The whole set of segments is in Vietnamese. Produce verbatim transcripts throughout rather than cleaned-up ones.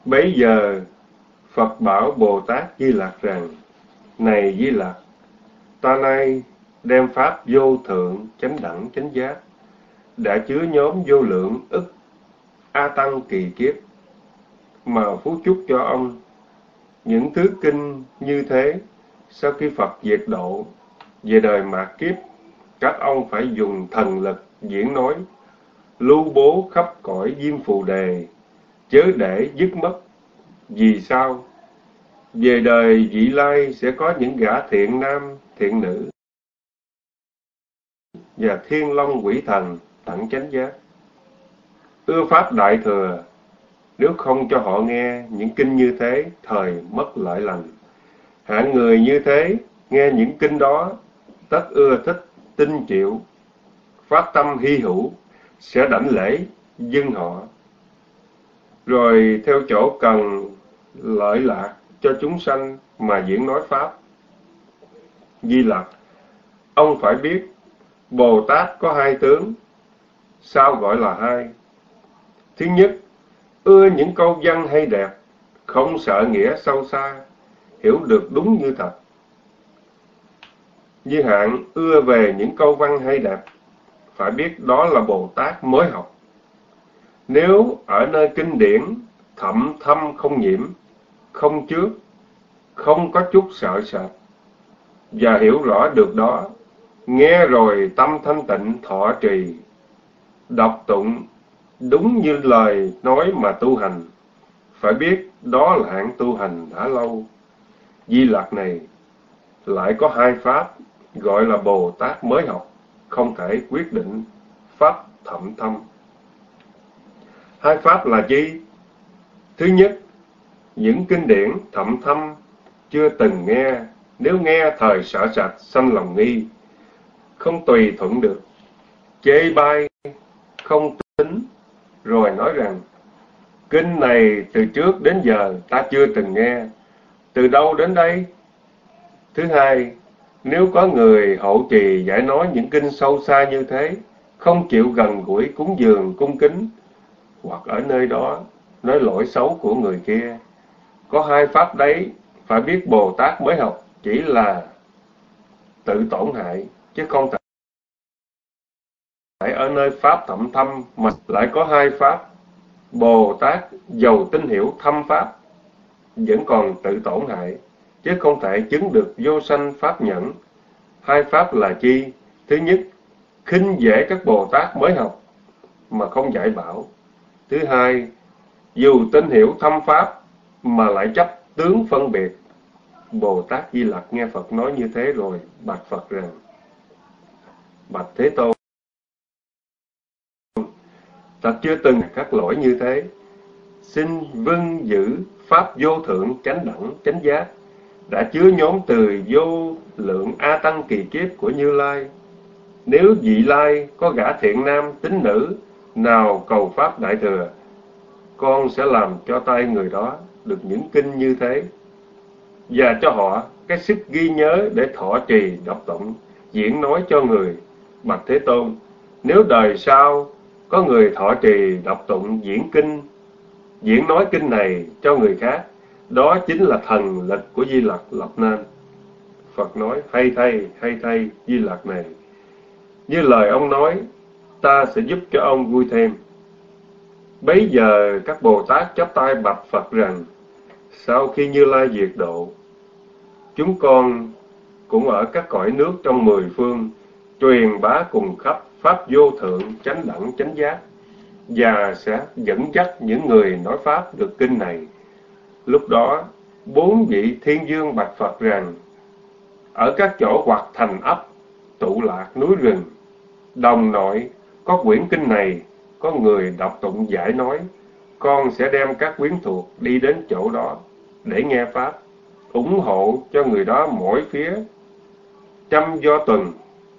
Bấy giờ Phật bảo Bồ Tát Di Lặc rằng: Này Di Lặc, ta nay đem pháp vô thượng chánh đẳng chánh giác, đã chứa nhóm vô lượng ức a tăng kỳ kiếp, mà phú chúc cho ông những thứ kinh như thế. Sau khi Phật diệt độ về đời mạt kiếp, các ông phải dùng thần lực diễn nói, lưu bố khắp cõi diêm phù đề, chớ để dứt mất. Vì sao? Về đời vị lai sẽ có những gã thiện nam, thiện nữ và thiên long quỷ thần đẳng chánh giác, ưa pháp đại thừa. Nếu không cho họ nghe những kinh như thế, thời mất lợi lành. Hạng người như thế nghe những kinh đó, tất ưa thích, tin chịu, phát tâm hy hữu, sẽ đảnh lễ dâng họ, rồi theo chỗ cần lợi lạc cho chúng sanh mà diễn nói pháp. Di Lặc, ông phải biết Bồ Tát có hai tướng. Sao gọi là hai? Thứ nhất, ưa những câu văn hay đẹp, không sợ nghĩa sâu xa, hiểu được đúng như thật. Như hạng ưa về những câu văn hay đẹp, phải biết đó là Bồ Tát mới học. Nếu ở nơi kinh điển thậm thâm không nhiễm, không chướng, không có chút sợ sệt, và hiểu rõ được đó, nghe rồi tâm thanh tịnh thọ trì, đọc tụng đúng như lời nói mà tu hành, phải biết đó là hạng tu hành đã lâu. Di Lặc này lại có hai pháp, gọi là Bồ Tát mới học, không thể quyết định pháp thậm thâm. Hai pháp là gì? Thứ nhất, những kinh điển thậm thâm chưa từng nghe, nếu nghe thời sợ sệt sanh lòng nghi, không tùy thuận được, chê bai không tính, rồi nói rằng kinh này từ trước đến giờ ta chưa từng nghe, từ đâu đến đây? Thứ hai, nếu có người hộ trì giải nói những kinh sâu xa như thế, không chịu gần gũi cúng dường cung kính, hoặc ở nơi đó nói lỗi xấu của người kia, có hai pháp đấy, phải biết Bồ Tát mới học chỉ là tự tổn hại, chứ không phải ở nơi pháp thậm thâm mà lại có hai pháp. Bồ Tát giàu tin hiểu thâm pháp, vẫn còn tự tổn hại, chứ không thể chứng được vô sanh pháp nhẫn. Hai pháp là chi? Thứ nhất, khinh dễ các Bồ Tát mới học mà không dạy bảo. Thứ hai, dù tin hiểu thâm pháp mà lại chấp tướng phân biệt. Bồ Tát Di Lặc nghe Phật nói như thế rồi bạch Phật rằng: Bạch Thế Tôn, ta chưa từng các lỗi như thế, xin vâng giữ pháp vô thượng chánh đẳng chánh giác, đã chứa nhóm từ vô lượng a tăng kỳ kiếp của Như Lai. Nếu vị lai có gã thiện nam tín nữ nào cầu pháp đại thừa, con sẽ làm cho tay người đó được những kinh như thế, và cho họ cái sức ghi nhớ để thọ trì đọc tụng diễn nói cho người. Bạch Thế Tôn, nếu đời sau có người thọ trì đọc tụng diễn kinh, diễn nói kinh này cho người khác, đó chính là thần lực của Di Lặc lập nên. Phật nói: hay thay, hay thay Di Lặc này, như lời ông nói, ta sẽ giúp cho ông vui thêm. Bấy giờ các Bồ Tát chắp tay bạch Phật rằng: sau khi Như Lai diệt độ, chúng con cũng ở các cõi nước trong mười phương truyền bá cùng khắp pháp vô thượng chánh đẳng chánh giác, và sẽ dẫn dắt những người nói pháp được kinh này. Lúc đó bốn vị thiên dương bạch Phật rằng: ở các chỗ hoặc thành ấp, tụ lạc núi rừng, đồng nội có quyển kinh này, có người đọc tụng giải nói, con sẽ đem các quyến thuộc đi đến chỗ đó để nghe pháp, ủng hộ cho người đó mỗi phía trăm do tuần,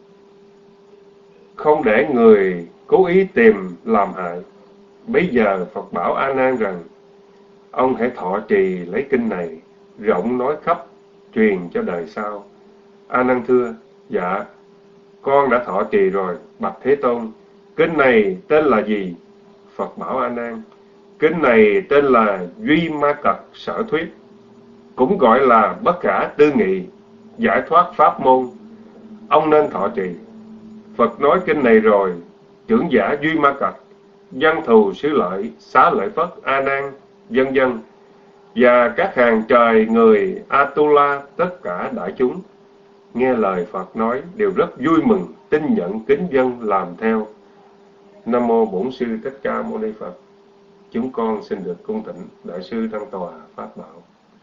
không để người cố ý tìm làm hại. Bây giờ Phật bảo A Nan rằng: ông hãy thọ trì lấy kinh này, rộng nói khắp, truyền cho đời sau. A Nan thưa: dạ, con đã thọ trì rồi, bạch Thế Tôn. Kinh này tên là gì? Phật bảo A Nan: Kinh này tên là Duy Ma Cật Sở Thuyết, cũng gọi là Bất Khả Tư Nghị Giải Thoát Pháp Môn. Ông nên thọ trì. Phật nói kinh này rồi, trưởng giả Duy Ma Cật, văn thù xứ lợi, xá lợi Phất, A Nan, vân vân, và các hàng trời người Atula, tất cả đại chúng nghe lời Phật nói đều rất vui mừng, tin nhận, kính vâng, làm theo. Nam mô Bổn Sư Thích Ca Mâu Ni Phật. Chúng con xin được cung thỉnh Đại sư Tăng Tòa Pháp Bảo.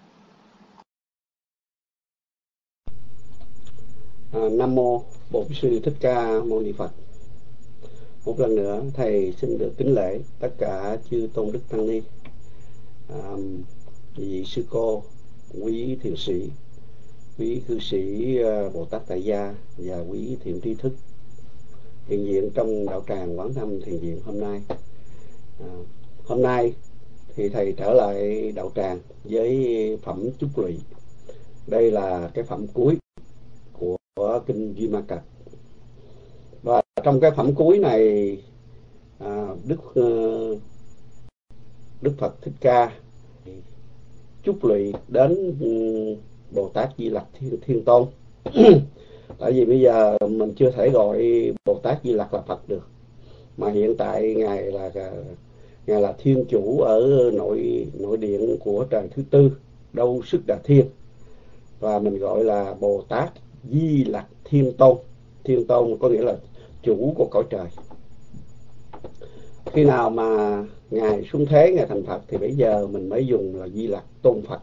À, Nam mô Bổn Sư Thích Ca Mâu Ni Phật. Một lần nữa thầy xin được kính lễ tất cả chư tôn đức tăng ni, à, vị sư cô, quý thiền sĩ, quý cư sĩ Bồ Tát Tại Gia và quý thiện tri thức hiện diện trong đạo tràng Quán Thâm Thiền Viện hôm nay. À, hôm nay thì thầy trở lại đạo tràng với phẩm Chúc Lụy. Đây là cái phẩm cuối của kinh Duy Ma Cật. Và trong cái phẩm cuối này, à, Đức Đức Phật Thích Ca chúc lụy đến Bồ Tát Di Lặc Thiên, Thiên Tôn. Tại vì bây giờ mình chưa thể gọi Bồ Tát Di Lặc là Phật được, mà hiện tại ngài là ngài là Thiên Chủ ở nội nội điện của trời thứ tư, Đâu Sức Đà Thiên, và mình gọi là Bồ Tát Di Lặc Thiên Tôn. Thiên Tôn có nghĩa là chủ của cõi trời. Khi nào mà ngài xuống thế, ngài thành Phật, thì bây giờ mình mới dùng là Di Lặc Tôn Phật.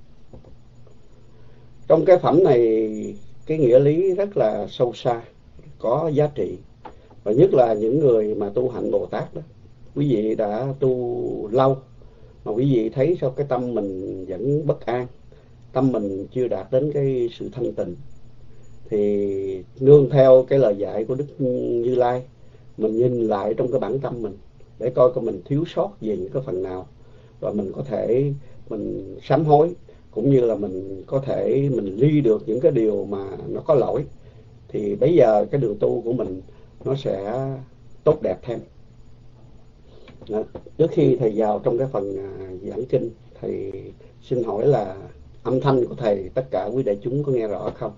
Trong cái phẩm này cái nghĩa lý rất là sâu xa, có giá trị, và nhất là những người mà tu hạnh Bồ Tát đó. Quý vị đã tu lâu mà quý vị thấy sao cái tâm mình vẫn bất an, tâm mình chưa đạt đến cái sự thanh tịnh, thì nương theo cái lời dạy của Đức Như Lai, mình nhìn lại trong cái bản tâm mình để coi coi mình thiếu sót về những cái phần nào, và mình có thể mình sám hối, cũng như là mình có thể mình ly được những cái điều mà nó có lỗi, thì bây giờ cái đường tu của mình nó sẽ tốt đẹp thêm. Đó. Trước khi thầy vào trong cái phần giảng kinh, thầy xin hỏi là âm thanh của thầy tất cả quý đại chúng có nghe rõ không?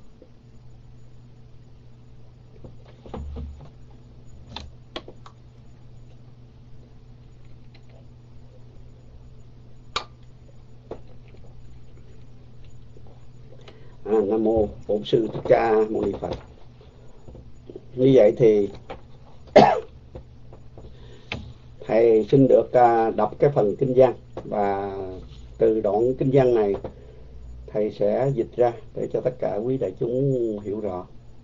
À, Nam mô Bổn Sư Thích Ca Mâu Ni Phật. Như vậy thì thầy xin được đọc cái phần kinh văn, và từ đoạn kinh văn này thầy sẽ dịch ra để cho tất cả quý đại chúng hiểu rõ.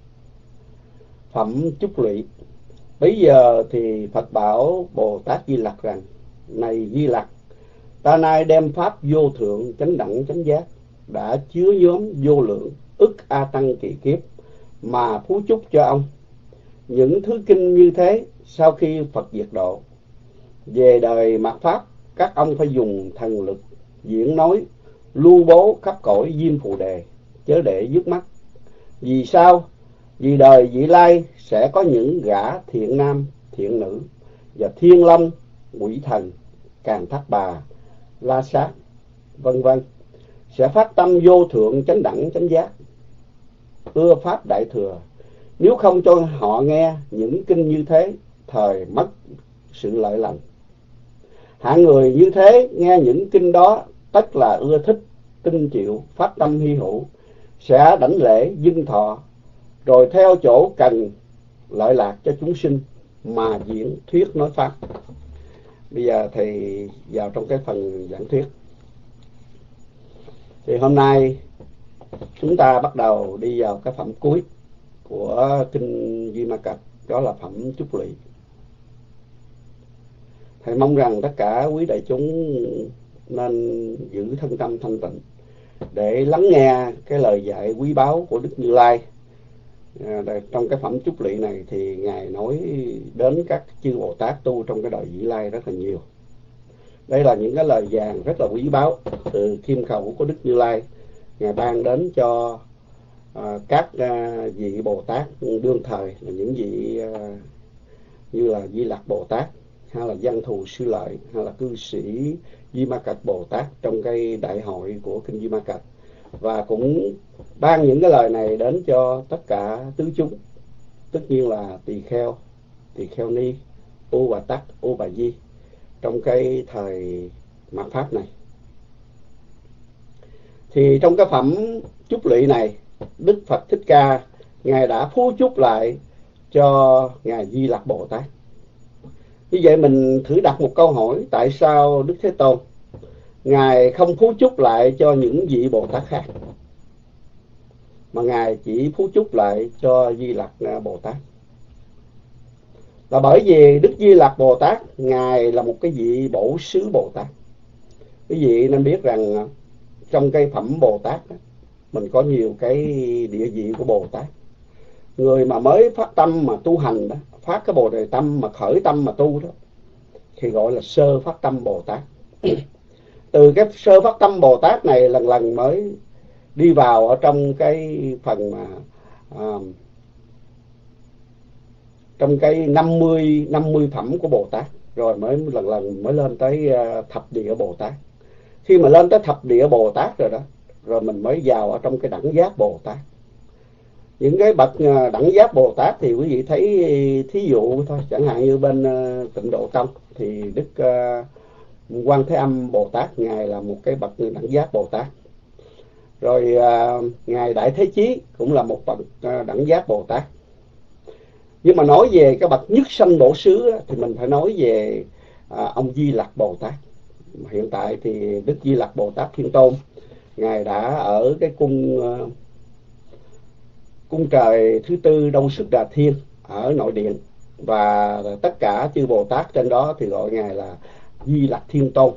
Phẩm Chúc Lụy. Bây giờ thì Phật bảo Bồ Tát Di Lặc rằng: này Di Lặc, ta nay đem pháp vô thượng chánh đẳng chánh giác đã chứa nhóm vô lượng ức a tăng kỳ kiếp mà phú chúc cho ông. Những thứ kinh như thế, sau khi Phật diệt độ, về đời mạt pháp, các ông phải dùng thần lực diễn nói lưu bố khắp cõi Diêm Phù Đề, chớ để dứt mắt. Vì sao? Vì đời vị lai sẽ có những gã thiện nam, thiện nữ và thiên long, quỷ thần, càn thác bà, la sát, vân vân sẽ phát tâm vô thượng chánh đẳng chánh giác, ưa pháp đại thừa. Nếu không cho họ nghe những kinh như thế, thời mất sự lợi lành. Hạng người như thế nghe những kinh đó tất là ưa thích, tin chịu, phát tâm hy hữu, sẽ đảnh lễ dâng thọ, rồi theo chỗ cần lợi lạc cho chúng sinh mà diễn thuyết nói pháp. Bây giờ thầy vào trong cái phần giảng thuyết. Thì hôm nay chúng ta bắt đầu đi vào cái phẩm cuối của kinh Duy Ma Cật, đó là phẩm Chúc Lụy. Thầy mong rằng tất cả quý đại chúng nên giữ thân tâm thanh tịnh để lắng nghe cái lời dạy quý báu của Đức Như Lai. À, trong cái phẩm Chúc Lụy này thì Ngài nói đến các chư Bồ Tát tu trong cái đời Vị Lai rất là nhiều. Đây là những cái lời vàng rất là quý báu từ kim khẩu của Đức Như Lai, Ngài ban đến cho à, các à, vị Bồ Tát đương thời, là những vị à, như là Di Lặc Bồ Tát hay là Văn Thù Sư Lợi, hay là cư sĩ Di Ma Cật Bồ Tát trong cái đại hội của kinh Di Ma Cật, và cũng ban những cái lời này đến cho tất cả tứ chúng, tất nhiên là tỳ kheo, tỳ kheo ni, ô bà tắc, ô bà di trong cái thời mạt pháp này. Thì trong cái phẩm chúc lụy này, Đức Phật Thích Ca ngài đã phú chúc lại cho ngài Di Lặc Bồ Tát. Như vậy mình thử đặt một câu hỏi, tại sao Đức Thế Tôn ngài không phú chúc lại cho những vị Bồ Tát khác, mà ngài chỉ phú chúc lại cho Di Lặc Bồ Tát? Là bởi vì Đức Di Lặc Bồ Tát ngài là một cái vị bổ xứ Bồ Tát. Quý vị nên biết rằng trong cái phẩm Bồ Tát đó, mình có nhiều cái địa vị của Bồ Tát. Người mà mới phát tâm mà tu hành đó, phát cái Bồ Đề tâm mà khởi tâm mà tu đó, thì gọi là sơ phát tâm Bồ Tát. Từ cái sơ phát tâm Bồ Tát này lần lần mới đi vào ở trong cái phần mà à, trong cái năm mươi năm mươi phẩm của Bồ Tát, rồi mới lần lần mới lên tới thập địa Bồ Tát. Khi mà lên tới thập địa Bồ Tát rồi đó, rồi mình mới vào ở trong cái đẳng giác Bồ Tát. Những cái bậc đẳng giác Bồ Tát thì quý vị thấy thí dụ thôi, chẳng hạn như bên Tịnh Độ Tông thì Đức uh, Quan Thế Âm Bồ Tát ngài là một cái bậc đẳng giác Bồ Tát. Rồi uh, ngài Đại Thế Chí cũng là một bậc uh, đẳng giác Bồ Tát. Nhưng mà nói về cái bậc nhất sanh bổ xứ thì mình phải nói về uh, ông Di Lặc Bồ Tát. Hiện tại thì Đức Di Lặc Bồ Tát Thiên Tôn ngài đã ở cái cung uh, cung trời thứ tư Đông Xuất Đà Thiên ở nội điện, và tất cả chư Bồ Tát trên đó thì gọi ngài là Di Lặc Thiên Tôn.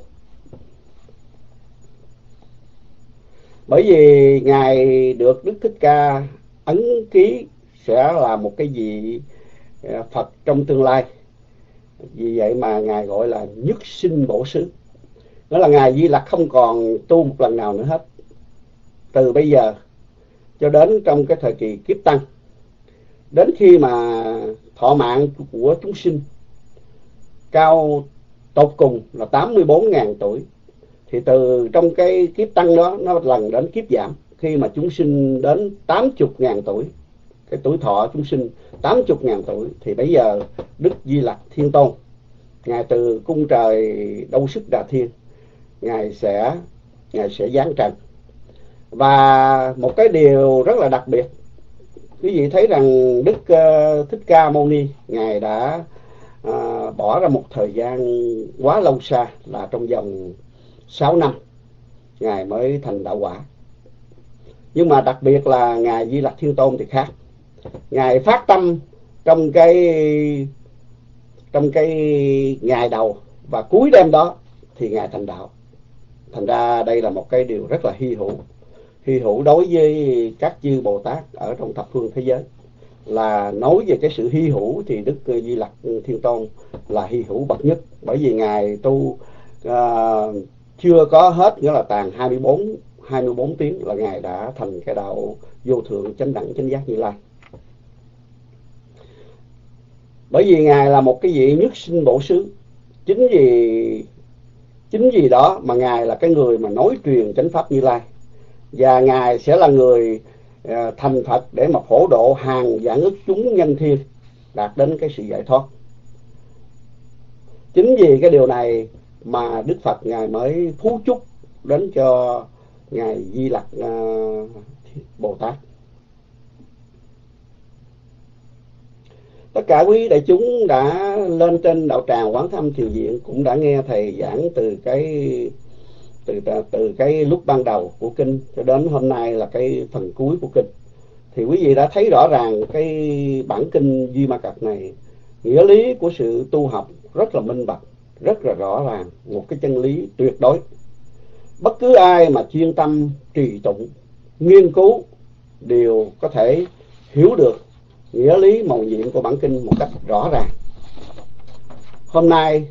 Bởi vì ngài được Đức Thích Ca ấn ký sẽ là một cái vị Phật trong tương lai, vì vậy mà ngài gọi là nhất sinh bổ xứ. Đó là ngài Di Lặc không còn tu một lần nào nữa hết, từ bây giờ cho đến trong cái thời kỳ kiếp tăng, đến khi mà thọ mạng của chúng sinh cao tột cùng là tám mươi bốn nghìn tuổi, thì từ trong cái kiếp tăng đó nó lần đến kiếp giảm, khi mà chúng sinh đến tám mươi nghìn tuổi, cái tuổi thọ chúng sinh tám mươi nghìn tuổi, thì bây giờ Đức Di Lặc Thiên Tôn ngài từ cung trời Đông Xuất Đà Thiên ngài sẽ ngài sẽ giáng trần. Và một cái điều rất là đặc biệt, quý vị thấy rằng Đức uh, Thích Ca Mâu Ni ngài đã uh, bỏ ra một thời gian quá lâu xa, là trong vòng sáu năm ngài mới thành đạo quả. Nhưng mà đặc biệt là ngài Di Lặc Thiên Tôn thì khác, ngài phát tâm trong cái trong cái ngày đầu và cuối đêm đó thì ngài thành đạo. Thành ra đây là một cái điều rất là hy hữu hy hữu đối với các chư Bồ Tát ở trong thập phương thế giới. Là nói về cái sự hy hữu thì Đức Di Lặc Thiên Tôn là hy hữu bậc nhất, bởi vì ngài tu uh, chưa có hết, nghĩa là tàn hai mươi bốn tiếng là ngài đã thành cái đạo vô thượng chánh đẳng chánh giác Như Lai. Bởi vì ngài là một cái vị nhất sinh bổ xứ, chính vì chính vì đó mà ngài là cái người mà nói truyền chánh pháp Như Lai, và ngài sẽ là người uh, thành Phật để mà phổ độ hàng vạn ức chúng nhân thiên đạt đến cái sự giải thoát. Chính vì cái điều này mà Đức Phật ngài mới phú chúc đến cho ngài Di Lặc uh, Bồ Tát. Tất cả quý đại chúng đã lên trên đạo tràng Quán Thâm Thiền Viện cũng đã nghe thầy giảng từ cái từ từ cái lúc ban đầu của kinh cho đến hôm nay là cái phần cuối của kinh. Thì quý vị đã thấy rõ ràng cái bản kinh Di Ma Cật này, nghĩa lý của sự tu học rất là minh bạch, rất là rõ ràng, một cái chân lý tuyệt đối. Bất cứ ai mà chuyên tâm trì tụng, nghiên cứu đều có thể hiểu được nghĩa lý mầu nhiệm của bản kinh một cách rõ ràng. Hôm nay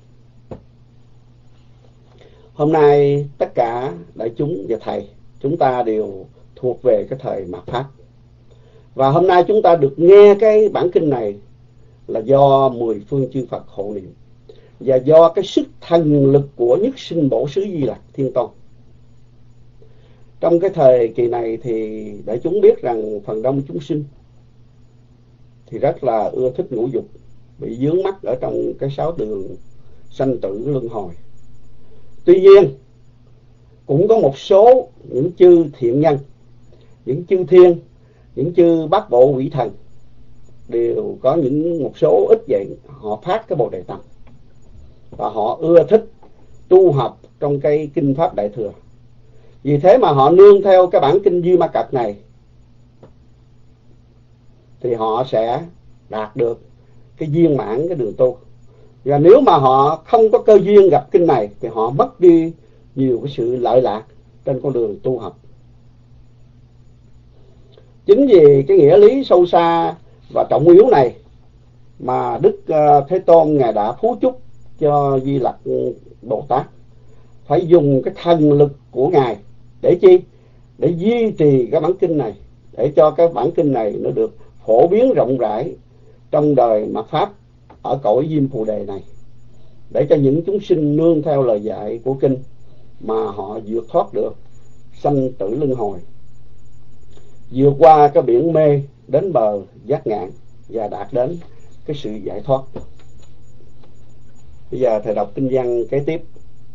Hôm nay tất cả đại chúng và thầy chúng ta đều thuộc về cái thời mạt Pháp. Và hôm nay chúng ta được nghe cái bản kinh này là do mười phương chư Phật hộ niệm. và do cái sức thần lực của nhất sinh bổ xứ Di Lặc Thiên Tôn. Trong cái thời kỳ này thì đại chúng biết rằng phần đông chúng sinh thì rất là ưa thích ngũ dục, bị vướng mắc ở trong cái sáu đường sanh tử luân hồi. Tuy nhiên cũng có một số những chư thiện nhân, những chư thiên, những chư bát bộ quỷ thần đều có những một số ít vậy, họ phát cái Bồ Đề tâm và họ ưa thích tu học trong cái kinh pháp Đại Thừa. Vì thế mà họ nương theo cái bản kinh Duy Ma Cật này thì họ sẽ đạt được cái viên mãn cái đường tu. Và nếu mà họ không có cơ duyên gặp kinh này thì họ mất đi nhiều cái sự lợi lạc trên con đường tu học. Chính vì cái nghĩa lý sâu xa và trọng yếu này mà Đức Thế Tôn Ngài đã phú chúc cho Di Lặc Bồ Tát phải dùng cái thần lực của Ngài để chi? Để duy trì cái bản kinh này, để cho cái bản kinh này nó được phổ biến rộng rãi trong đời mạt Pháp ở cõi Diêm Phù Đề này, để cho những chúng sinh nương theo lời dạy của kinh mà họ vượt thoát được sanh tử luân hồi, vượt qua cái biển mê đến bờ giác ngạn và đạt đến cái sự giải thoát. Bây giờ thầy đọc kinh văn kế tiếp.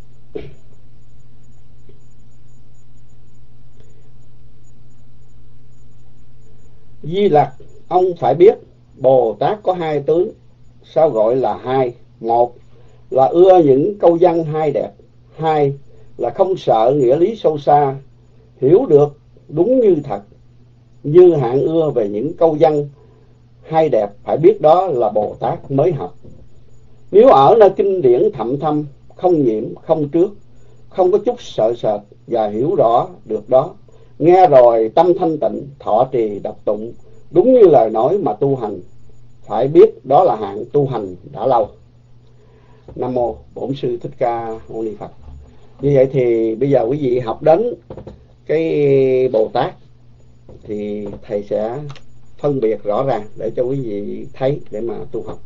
Di Lặc, ông phải biết Bồ Tát có hai tướng. Sao gọi là hai? Một là ưa những câu văn hay đẹp, hai là không sợ nghĩa lý sâu xa, hiểu được đúng như thật. Như hạng ưa về những câu văn hay đẹp, phải biết đó là Bồ Tát mới học. Nếu ở nơi kinh điển thậm thâm, không nhiễm, không trước, không có chút sợ sệt và hiểu rõ được đó, nghe rồi tâm thanh tịnh, thọ trì đọc tụng đúng như lời nói mà tu hành, phải biết đó là hạng tu hành đã lâu. Nam mô Bổn Sư Thích Ca Mâu Ni Phật. Như vậy thì bây giờ quý vị học đến cái Bồ Tát thì thầy sẽ phân biệt rõ ràng để cho quý vị thấy để mà tu học.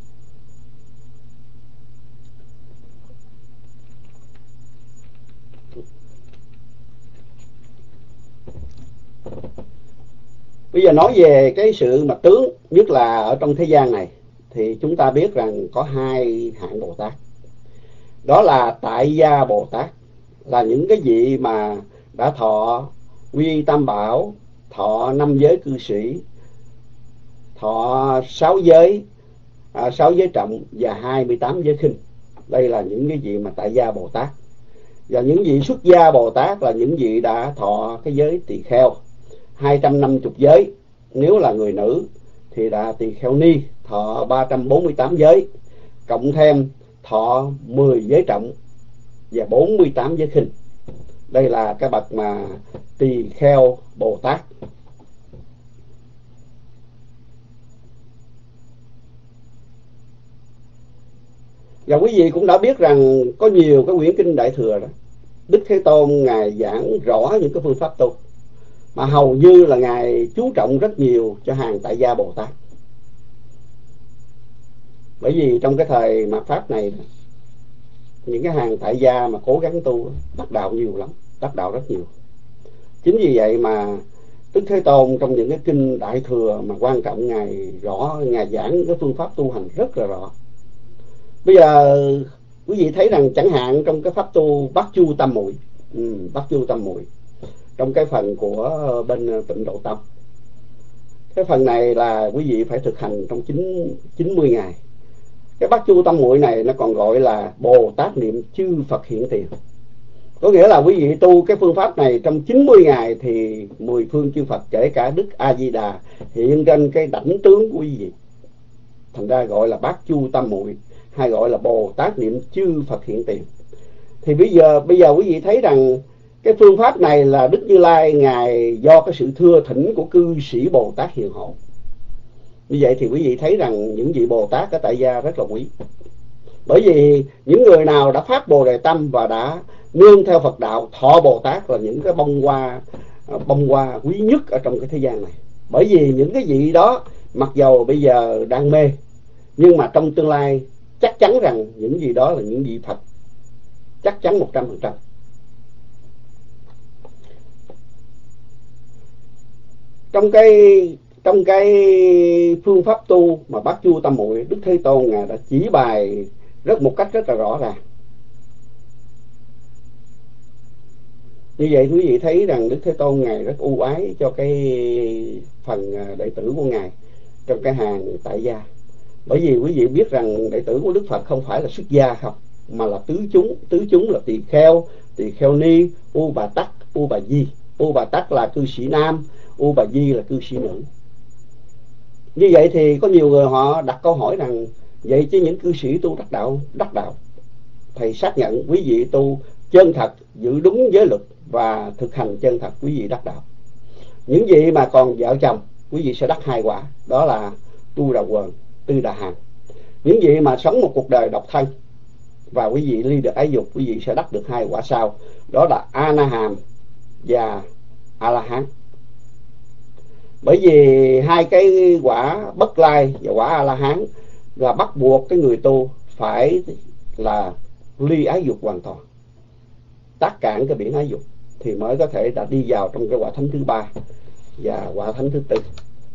Bây giờ nói về cái sự mặt tướng, nhất là ở trong thế gian này, thì chúng ta biết rằng có hai hạng Bồ Tát. Đó là tại gia Bồ Tát, là những cái vị mà đã thọ quy tam bảo, thọ năm giới cư sĩ, thọ sáu giới, à, sáu giới trọng và hai mươi tám giới khinh. Đây là những cái vị mà tại gia Bồ Tát. Và những vị xuất gia Bồ Tát là những vị đã thọ cái giới tỳ kheo, hai trăm năm mươi giới. Nếu là người nữ thì đã tỳ kheo ni, thọ ba trăm bốn mươi tám giới, cộng thêm thọ mười giới trọng và bốn mươi tám giới khinh. Đây là cái bậc mà tỳ kheo Bồ Tát. Và quý vị cũng đã biết rằng có nhiều cái quyển kinh Đại Thừa đó, Đức Thế Tôn Ngài giảng rõ những cái phương pháp tu, mà hầu như là Ngài chú trọng rất nhiều cho hàng tại gia Bồ Tát. Bởi vì trong cái thời mạt Pháp này, những cái hàng tại gia mà cố gắng tu đắc đạo nhiều lắm, đắc đạo rất nhiều. Chính vì vậy mà Đức Thế Tôn trong những cái kinh Đại Thừa mà quan trọng, Ngài rõ, Ngài giảng cái phương pháp tu hành rất là rõ. Bây giờ quý vị thấy rằng chẳng hạn trong cái pháp tu Bát Chu Tam Muội, ừ, Bát Chu Tam Muội trong cái phần của bên Tịnh Độ Tông, cái phần này là quý vị phải thực hành trong chín mươi ngày. Cái Bát Chu Tam Muội này nó còn gọi là Bồ Tát niệm chư Phật hiện tiền. Có nghĩa là quý vị tu cái phương pháp này trong chín mươi ngày thì mười phương chư Phật kể cả Đức A Di Đà hiện trên cái đảnh tướng của quý vị. Thành ra gọi là Bát Chu Tam Muội, hay gọi là Bồ Tát niệm chư Phật hiện tiền. Thì bây giờ bây giờ quý vị thấy rằng cái phương pháp này là Đức Như Lai Ngài do cái sự thưa thỉnh của cư sĩ Bồ Tát hiền hộ. Như vậy thì quý vị thấy rằng những vị Bồ Tát ở tại gia rất là quý. Bởi vì những người nào đã phát Bồ Đề tâm và đã nương theo Phật đạo, thọ Bồ Tát là những cái bông hoa bông hoa quý nhất ở trong cái thế gian này. Bởi vì những cái vị đó mặc dầu bây giờ đang mê, nhưng mà trong tương lai chắc chắn rằng những gì đó là những vị Phật, chắc chắn một trăm phần trăm. Trong cái trong cái phương pháp tu mà Bát Chu Tam Muội, Đức Thế Tôn ngài đã chỉ bài rất một cách rất là rõ ràng. Như vậy quý vị thấy rằng Đức Thế Tôn ngài rất ưu ái cho cái phần đệ tử của ngài trong cái hàng tại gia. Bởi vì quý vị biết rằng đệ tử của Đức Phật không phải là xuất gia không, mà là tứ chúng. Tứ chúng là tỳ kheo, tỳ kheo ni, U Bà Tắc, U Bà Di. U Bà Tắc là cư sĩ nam, U Bà Di là cư sĩ nữ. Như vậy thì có nhiều người họ đặt câu hỏi rằng vậy chứ những cư sĩ tu đắc đạo, đắc đạo. Thầy xác nhận quý vị tu chân thật, giữ đúng giới luật và thực hành chân thật, quý vị đắc đạo. Những vị mà còn vợ chồng, quý vị sẽ đắc hai quả, đó là tu đà quần, tư đà hàn. Những vị mà sống một cuộc đời độc thân và quý vị ly được ái dục, quý vị sẽ đắc được hai quả sau, đó là A Na Hàm và A La Hán. Bởi vì hai cái quả Bất Lai và quả A La Hán là bắt buộc cái người tu phải là ly ái dục hoàn toàn, tát cạn cái biển ái dục, thì mới có thể đã đi vào trong cái quả thánh thứ ba và quả thánh thứ tư.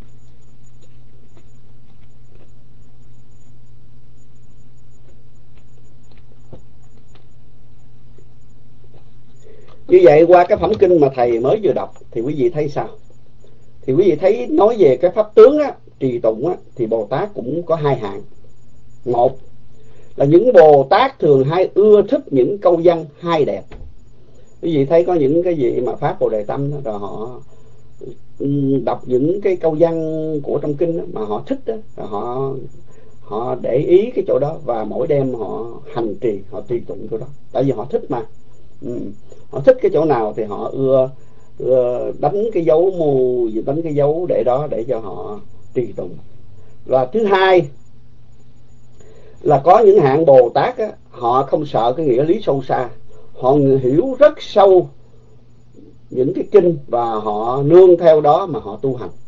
Như vậy qua cái phẩm kinh mà thầy mới vừa đọc thì quý vị thấy sao? Thì quý vị thấy nói về cái pháp tướng á, trì tụng á, thì Bồ Tát cũng có hai hạng. Một là những Bồ Tát thường hay ưa thích những câu văn hay đẹp. Quý vị thấy có những cái gì mà Pháp Bồ Đề Tâm đó, rồi họ đọc những cái câu văn của trong kinh đó, mà họ thích đó, rồi họ họ để ý cái chỗ đó và mỗi đêm họ hành trì, họ trì tụng chỗ đó, tại vì họ thích mà. Ừ. Họ thích cái chỗ nào thì họ ưa, ưa đánh cái dấu mù, đánh cái dấu để đó để cho họ trì tụng. Và thứ hai là có những hạng Bồ Tát á, họ không sợ cái nghĩa lý sâu xa, họ hiểu rất sâu những cái kinh và họ nương theo đó mà họ tu hành.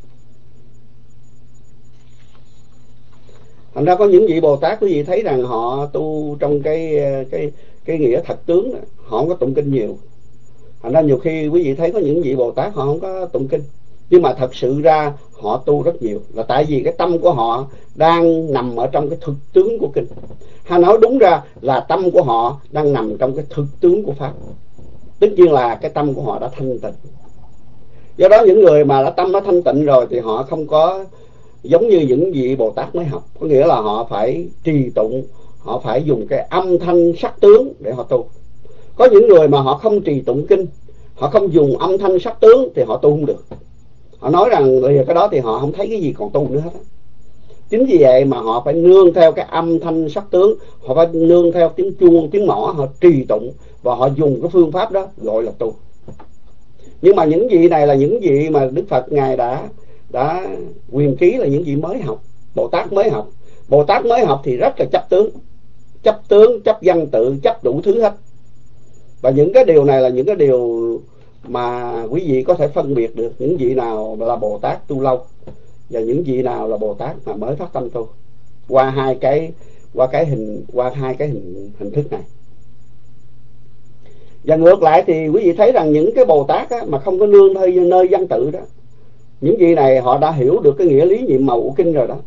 Thành ra có những vị Bồ Tát quý vị thấy rằng họ tu trong cái cái cái nghĩa thật tướng đó, họ không có tụng kinh nhiều. Thành ra nhiều khi quý vị thấy có những vị Bồ Tát họ không có tụng kinh, nhưng mà thật sự ra họ tu rất nhiều, là tại vì cái tâm của họ đang nằm ở trong cái thực tướng của kinh. Hay nói đúng ra là tâm của họ đang nằm trong cái thực tướng của Pháp. Tất nhiên là cái tâm của họ đã thanh tịnh. Do đó những người mà đã tâm đã thanh tịnh rồi thì họ không có giống như những vị Bồ Tát mới học. Có nghĩa là họ phải trì tụng, họ phải dùng cái âm thanh sắc tướng để họ tu. Có những người mà họ không trì tụng kinh, họ không dùng âm thanh sắc tướng thì họ tu không được. Họ nói rằng lìa cái đó thì họ không thấy cái gì còn tu nữa hết. Chính vì vậy mà họ phải nương theo cái âm thanh sắc tướng, họ phải nương theo tiếng chuông, tiếng mõ, họ trì tụng và họ dùng cái phương pháp đó gọi là tu. Nhưng mà những vị này là những vị mà Đức Phật ngài đã đã quyền ký, là những vị mới học, Bồ Tát mới học. Bồ Tát mới học thì rất là chấp tướng, chấp tướng, chấp văn tự, chấp đủ thứ hết. Và những cái điều này là những cái điều mà quý vị có thể phân biệt được những vị nào là Bồ Tát tu lâu và những vị nào là Bồ Tát mà mới phát tâm tu qua hai cái qua cái hình qua hai cái hình hình thức này. Và ngược lại thì quý vị thấy rằng những cái Bồ Tát á, mà không có nương nơi nơi văn tự đó, những vị này họ đã hiểu được cái nghĩa lý nhiệm màu của kinh rồi đó,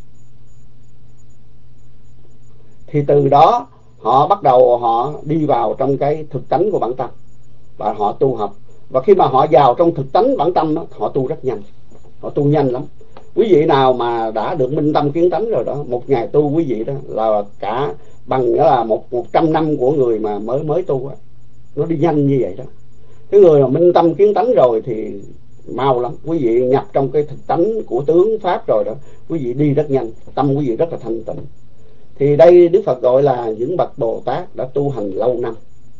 thì từ đó họ bắt đầu họ đi vào trong cái thực tánh của bản tâm và họ tu học. Và khi mà họ vào trong thực tánh bản tâm đó, họ tu rất nhanh, họ tu nhanh lắm. Quý vị nào mà đã được minh tâm kiến tánh rồi đó, một ngày tu quý vị đó là cả bằng đó là một một trăm năm của người mà mới mới tu đó. Nó đi nhanh như vậy đó. Cái người mà minh tâm kiến tánh rồi thì mau lắm. Quý vị nhập trong cái thực tánh của tướng pháp rồi đó, quý vị đi rất nhanh, tâm quý vị rất là thanh tịnh. Thì đây Đức Phật gọi là những bậc Bồ Tát đã tu hành lâu năm.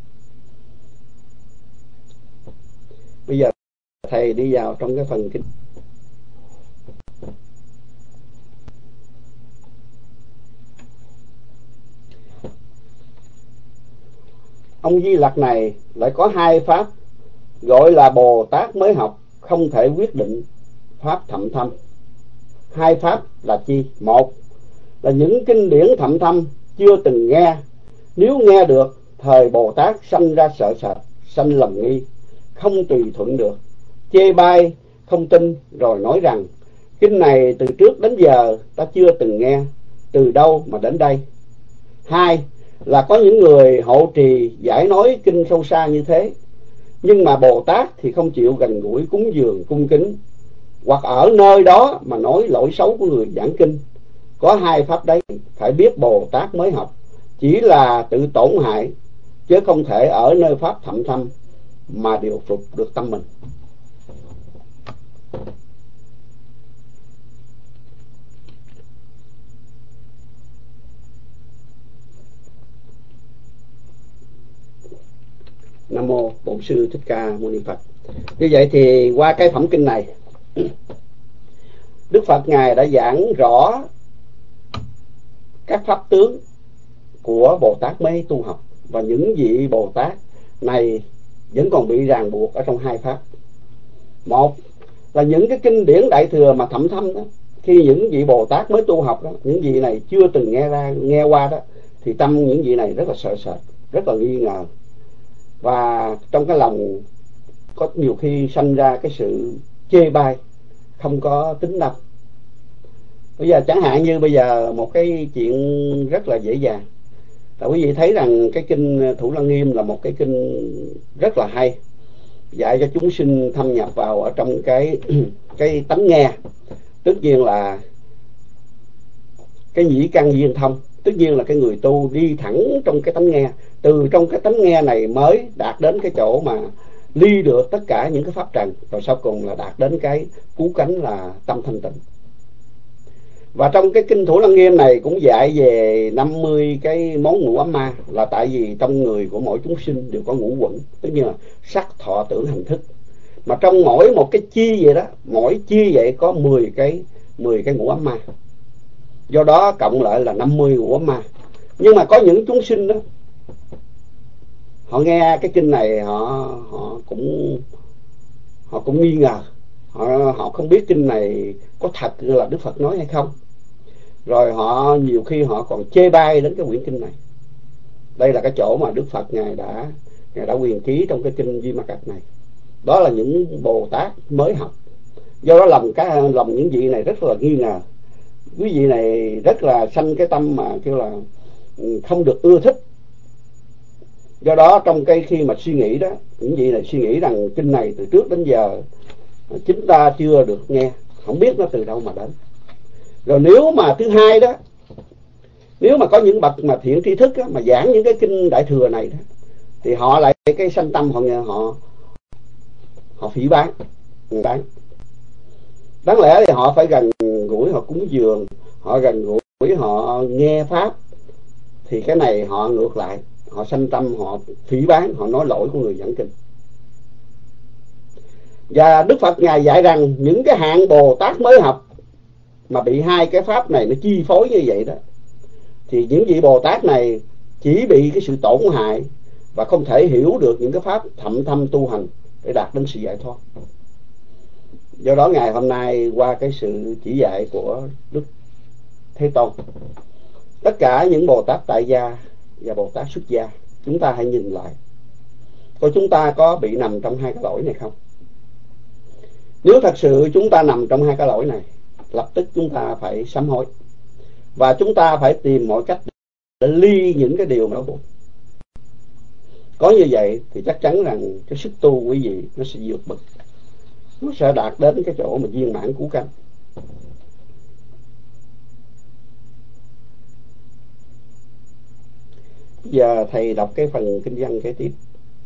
Bây giờ thầy đi vào trong cái phần kinh. Ông Di Lặc này lại có hai pháp gọi là Bồ Tát mới học, không thể quyết định pháp thậm thâm. Hai pháp là chi? Một là những kinh điển thậm thâm chưa từng nghe. Nếu nghe được, thời Bồ Tát sanh ra sợ sệt, sanh lầm nghi, không tùy thuận được, chê bai, không tin, rồi nói rằng kinh này từ trước đến giờ ta chưa từng nghe, từ đâu mà đến đây. Hai là có những người hộ trì giải nói kinh sâu xa như thế, nhưng mà Bồ Tát thì không chịu gần gũi cúng dường cung kính, hoặc ở nơi đó mà nói lỗi xấu của người giảng kinh. Có hai pháp đấy, phải biết Bồ Tát mới học, chỉ là tự tổn hại, chứ không thể ở nơi pháp thậm thâm mà điều phục được tâm mình. Nam mô Bổn Sư Thích Ca Mâu Ni Phật. Như vậy thì qua cái phẩm kinh này, Đức Phật Ngài đã giảng rõ các pháp tướng của Bồ Tát mới tu học, và những vị Bồ Tát này vẫn còn bị ràng buộc ở trong hai pháp. Một là những cái kinh điển Đại Thừa mà thậm thâm đó, khi những vị Bồ Tát mới tu học đó, những vị này chưa từng nghe ra nghe qua đó, thì tâm những vị này rất là sợ sệt, rất là nghi ngờ, và trong cái lòng có nhiều khi sanh ra cái sự chê bai, không có tính tâm. Bây giờ chẳng hạn như bây giờ một cái chuyện rất là dễ dàng, là quý vị thấy rằng cái kinh Thủ Lăng Nghiêm là một cái kinh rất là hay, dạy cho chúng sinh thâm nhập vào ở trong cái cái tánh nghe. Tất nhiên là cái nhĩ căn viên thông, tất nhiên là cái người tu đi thẳng trong cái tánh nghe, từ trong cái tánh nghe này mới đạt đến cái chỗ mà ly được tất cả những cái pháp trần, rồi sau cùng là đạt đến cái cứu cánh là tâm thanh tịnh. Và trong cái kinh Thủ Lăng Nghiêm này cũng dạy về năm mươi cái món ngũ ấm ma, là tại vì trong người của mỗi chúng sinh đều có ngũ uẩn, tức như là sắc, thọ, tưởng, hành, thức. Mà trong mỗi một cái chi vậy đó, mỗi chi vậy có mười cái mười cái ngũ ấm ma. Do đó cộng lại là năm mươi ngũ ấm ma. Nhưng mà có những chúng sinh đó, họ nghe cái kinh này họ họ cũng họ cũng nghi ngờ, họ họ không biết kinh này có thật là Đức Phật nói hay không. Rồi họ nhiều khi họ còn chê bai đến cái quyển kinh này. Đây là cái chỗ mà Đức Phật ngài đã ngài đã quyền ký trong cái kinh Di Ma Cật này. Đó là những Bồ Tát mới học. Do đó lòng cái lòng những vị này rất là nghi ngờ. Quý vị này rất là sanh cái tâm mà kêu là không được ưa thích. Do đó trong cái khi mà suy nghĩ đó, những vị này suy nghĩ rằng kinh này từ trước đến giờ chúng ta chưa được nghe, không biết nó từ đâu mà đến. Rồi nếu mà thứ hai đó, nếu mà có những bậc mà thiện tri thức đó, mà giảng những cái kinh Đại Thừa này đó, thì họ lại cái sanh tâm họ họ họ phỉ báng, bán. Đáng lẽ thì họ phải gần gũi, họ cúng dường, họ gần gũi, họ nghe pháp, thì cái này họ ngược lại, họ sanh tâm, họ phỉ báng, họ nói lỗi của người giảng kinh. Và Đức Phật ngài dạy rằng những cái hạng Bồ Tát mới học mà bị hai cái pháp này nó chi phối như vậy đó, thì những vị Bồ Tát này chỉ bị cái sự tổn hại và không thể hiểu được những cái pháp thậm thâm tu hành để đạt đến sự giải thoát. Do đó ngày hôm nay qua cái sự chỉ dạy của Đức Thế Tôn, tất cả những Bồ Tát tại gia và Bồ Tát xuất gia, chúng ta hãy nhìn lại coi chúng ta có bị nằm trong hai cái lỗi này không. Nếu thật sự chúng ta nằm trong hai cái lỗi này, lập tức chúng ta phải sám hối, và chúng ta phải tìm mọi cách để ly những cái điều mà nó buồn. Có như vậy thì chắc chắn rằng cái sức tu quý vị nó sẽ vượt bậc, nó sẽ đạt đến cái chỗ mà viên mãn cứu cánh. Giờ thầy đọc cái phần kinh văn kế tiếp.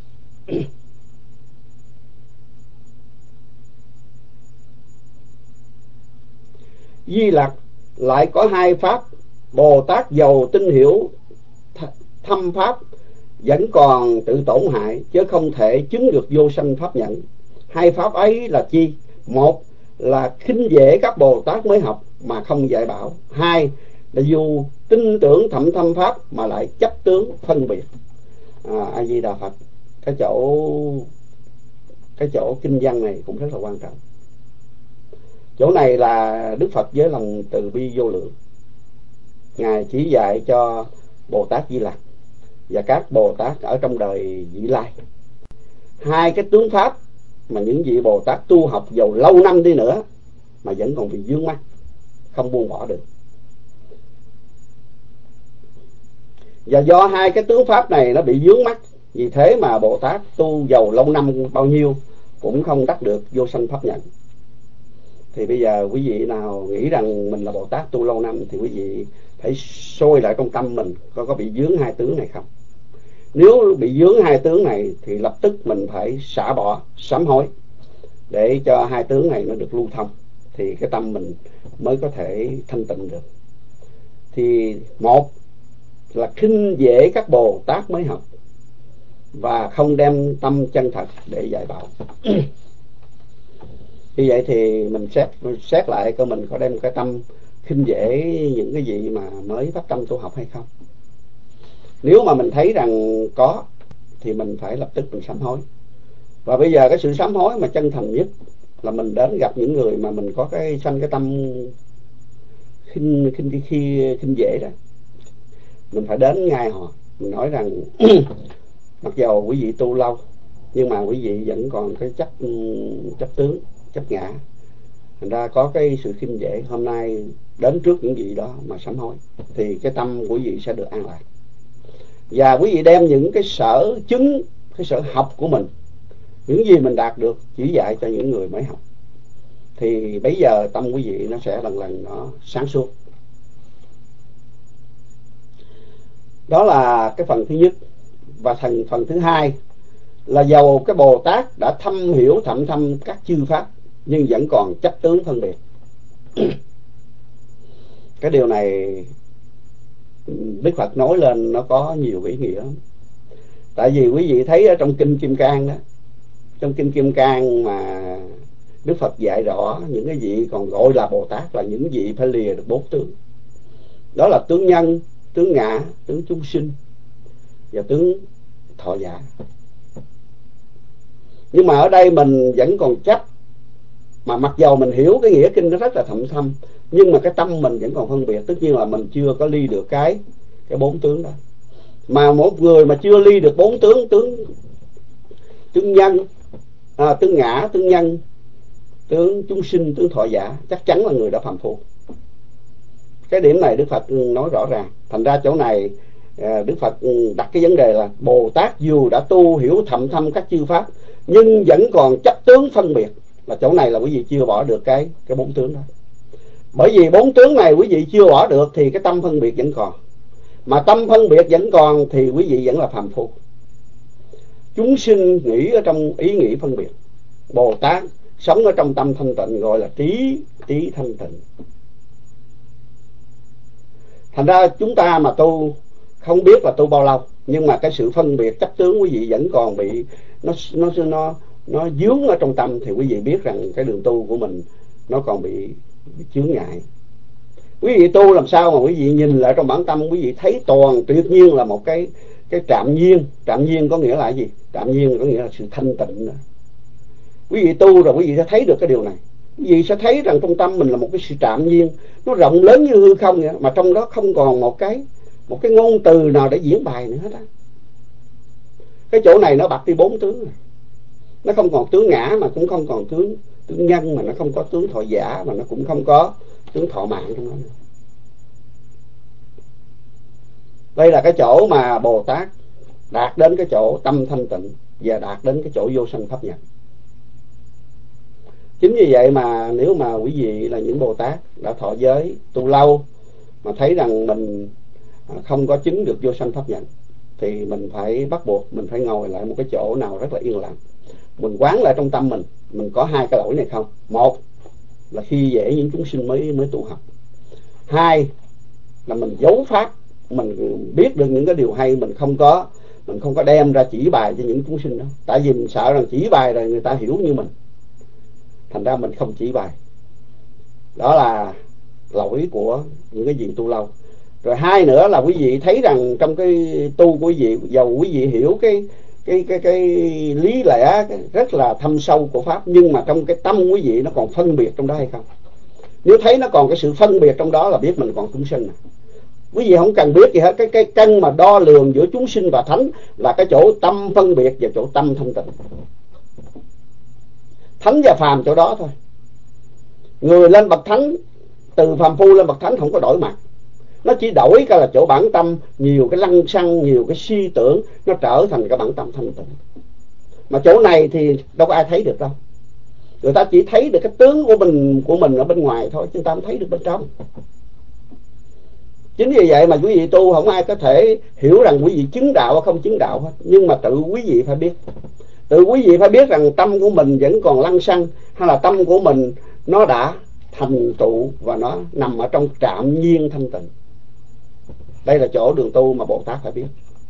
Di Lặc lại có hai pháp, Bồ Tát giàu tin hiểu thâm pháp vẫn còn tự tổn hại, chứ không thể chứng được vô sanh pháp nhận. Hai pháp ấy là chi? Một là khinh dễ các Bồ Tát mới học mà không dạy bảo. Hai là dù tin tưởng thậm thâm pháp mà lại chấp tướng phân biệt. À, A Di Đà Phật. Cái chỗ cái chỗ kinh văn này cũng rất là quan trọng. Chỗ này là Đức Phật với lòng từ bi vô lượng, Ngài chỉ dạy cho Bồ Tát Di Lặc và các Bồ Tát ở trong đời vị lai. Hai cái tướng pháp mà những vị Bồ Tát tu học dầu lâu năm đi nữa mà vẫn còn bị vướng mắc, không buông bỏ được. Và do hai cái tướng pháp này nó bị vướng mắc, vì thế mà Bồ Tát tu dầu lâu năm bao nhiêu cũng không đắc được vô sanh pháp nhận. Thì bây giờ quý vị nào nghĩ rằng mình là Bồ Tát tu lâu năm thì quý vị phải soi lại trong tâm mình có có bị vướng hai tướng này không. Nếu bị vướng hai tướng này thì lập tức mình phải xả bỏ, sám hối để cho hai tướng này nó được lưu thông, thì cái tâm mình mới có thể thanh tịnh được. Thì một là khinh dễ các Bồ Tát mới học và không đem tâm chân thật để dạy bảo. Như vậy thì mình xét xét lại coi mình có đem cái tâm khinh dễ những cái gì mà mới phát tâm tu học hay không. Nếu mà mình thấy rằng có thì mình phải lập tức mình sám hối. Và bây giờ cái sự sám hối mà chân thành nhất là mình đến gặp những người mà mình có cái sanh cái tâm khinh khinh khi khinh dễ đó, mình phải đến ngay họ, mình nói rằng mặc dầu quý vị tu lâu nhưng mà quý vị vẫn còn cái chấp chấp tướng, chấp ngã, thành ra có cái sự khinh dễ. Hôm nay đến trước những vị đó mà sám hối thì cái tâm của quý vị sẽ được an lạc. Và quý vị đem những cái sở chứng, cái sở học của mình, những gì mình đạt được chỉ dạy cho những người mới học, thì bây giờ tâm quý vị nó sẽ lần lần nó sáng suốt. Đó là cái phần thứ nhất. Và thành phần thứ hai là dầu cái Bồ Tát đã thâm hiểu thậm thâm các chư pháp nhưng vẫn còn chấp tướng phân biệt. Cái điều này Đức Phật nói lên nó có nhiều ý nghĩa. Tại vì quý vị thấy ở trong Kinh Kim Cang đó, trong Kinh Kim Cang mà Đức Phật dạy rõ những cái vị còn gọi là Bồ Tát là những vị phải lìa được bốn tướng. Đó là tướng nhân, tướng ngã, tướng chúng sinh và tướng thọ giả. Nhưng mà ở đây mình vẫn còn chấp, mà mặc dầu mình hiểu cái nghĩa kinh nó rất là thậm thâm, nhưng mà cái tâm mình vẫn còn phân biệt. Tất nhiên là mình chưa có ly được cái cái bốn tướng đó. Mà một người mà chưa ly được bốn tướng, tướng tướng nhân, à, tướng ngã, tướng nhân, tướng chúng sinh, tướng thọ giả, chắc chắn là người đã phàm phu. Cái điểm này Đức Phật nói rõ ràng. Thành ra chỗ này Đức Phật đặt cái vấn đề là Bồ Tát dù đã tu hiểu thậm thâm các chư pháp nhưng vẫn còn chấp tướng phân biệt. Là chỗ này là quý vị chưa bỏ được cái cái bốn tướng đó. Bởi vì bốn tướng này quý vị chưa bỏ được thì cái tâm phân biệt vẫn còn. Mà tâm phân biệt vẫn còn thì quý vị vẫn là phàm phu. Chúng sinh nghĩ ở trong ý nghĩ phân biệt, Bồ Tát sống ở trong tâm thanh tịnh gọi là trí trí thanh tịnh. Thành ra chúng ta mà tu không biết là tu bao lâu, nhưng mà cái sự phân biệt chấp tướng quý vị vẫn còn bị nó nó nó nó dướng ở trong tâm, thì quý vị biết rằng cái đường tu của mình nó còn bị, bị chướng ngại. Quý vị tu làm sao mà quý vị nhìn lại trong bản tâm quý vị thấy toàn tuyệt nhiên là một cái cái trạm nhiên. Trạm nhiên có nghĩa là gì? Trạm nhiên có nghĩa là sự thanh tịnh đó. Quý vị tu rồi quý vị sẽ thấy được cái điều này. Quý vị sẽ thấy rằng trong tâm mình là một cái sự trạm nhiên, nó rộng lớn như hư không vậy, mà trong đó không còn một cái một cái ngôn từ nào để diễn bài nữa hết á. Cái chỗ này nó bật đi bốn tướng này. Nó không còn tướng ngã, mà cũng không còn tướng tướng nhân, mà nó không có tướng thọ giả, mà nó cũng không có tướng thọ mạng trong đó nữa. Đây là cái chỗ mà Bồ Tát đạt đến cái chỗ tâm thanh tịnh và đạt đến cái chỗ vô sanh pháp nhận. Chính vì vậy mà nếu mà quý vị là những Bồ Tát đã thọ giới tu lâu mà thấy rằng mình không có chứng được vô sanh pháp nhận thì mình phải bắt buộc mình phải ngồi lại một cái chỗ nào rất là yên lặng. Mình quán lại trong tâm mình, mình có hai cái lỗi này không? Một là khi dễ những chúng sinh mới mới tu học. Hai là mình giấu pháp, mình biết được những cái điều hay, mình không có mình không có đem ra chỉ bài cho những chúng sinh đó. Tại vì mình sợ rằng chỉ bài rồi người ta hiểu như mình, thành ra mình không chỉ bài. Đó là lỗi của những cái gì tu lâu. Rồi hai nữa là quý vị thấy rằng trong cái tu của quý vị, dầu quý vị hiểu cái cái cái cái lý lẽ cái rất là thâm sâu của pháp, nhưng mà trong cái tâm quý vị nó còn phân biệt trong đó hay không? Nếu thấy nó còn cái sự phân biệt trong đó là biết mình còn chúng sinh. Quý vị không cần biết gì hết. Cái cái cân mà đo lường giữa chúng sinh và thánh là cái chỗ tâm phân biệt và chỗ tâm thanh tịnh. Thánh và phàm chỗ đó thôi. Người lên bậc thánh, từ phàm phu lên bậc thánh không có đổi mặt. Nó chỉ đổi cái là chỗ bản tâm nhiều cái lăng xăng, nhiều cái suy tưởng, nó trở thành cái bản tâm thanh tịnh. Mà chỗ này thì đâu có ai thấy được đâu. Người ta chỉ thấy được cái tướng của mình của mình ở bên ngoài thôi, chúng ta không thấy được bên trong. Chính vì vậy mà quý vị tu không ai có thể hiểu rằng quý vị chứng đạo hay không chứng đạo hết. Nhưng mà tự quý vị phải biết. Tự quý vị phải biết rằng tâm của mình vẫn còn lăng xăng, hay là tâm của mình nó đã thành tựu và nó nằm ở trong trạm nhiên thanh tịnh. Đây là chỗ đường tu mà Bồ Tát phải biết.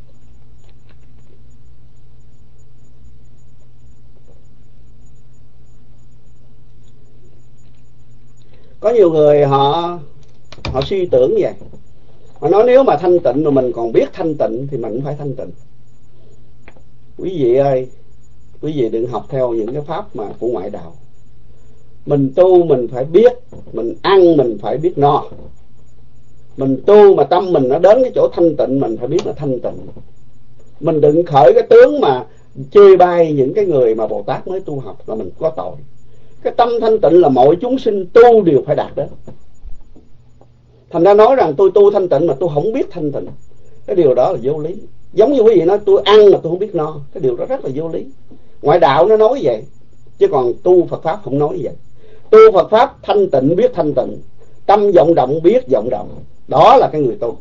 Có nhiều người họ họ suy tưởng như vậy. Họ nói nếu mà thanh tịnh rồi mình còn biết thanh tịnh thì mình cũng phải thanh tịnh. Quý vị ơi, quý vị đừng học theo những cái pháp mà của ngoại đạo. Mình tu mình phải biết, mình ăn mình phải biết no. Mình tu mà tâm mình nó đến cái chỗ thanh tịnh, mình phải biết là thanh tịnh. Mình đừng khởi cái tướng mà chê bai những cái người mà Bồ Tát mới tu học là mình có tội. Cái tâm thanh tịnh là mọi chúng sinh tu đều phải đạt đến. Thành ra nói rằng tôi tu thanh tịnh mà tôi không biết thanh tịnh, cái điều đó là vô lý. Giống như quý vị nói tôi ăn mà tôi không biết no, cái điều đó rất là vô lý. Ngoại đạo nó nói vậy, chứ còn tu Phật Pháp không nói vậy. Tu Phật Pháp thanh tịnh biết thanh tịnh, tâm vọng động biết vọng động. Đó là cái người tu.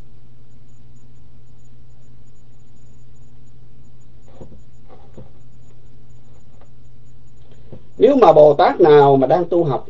Nếu mà Bồ Tát nào mà đang tu học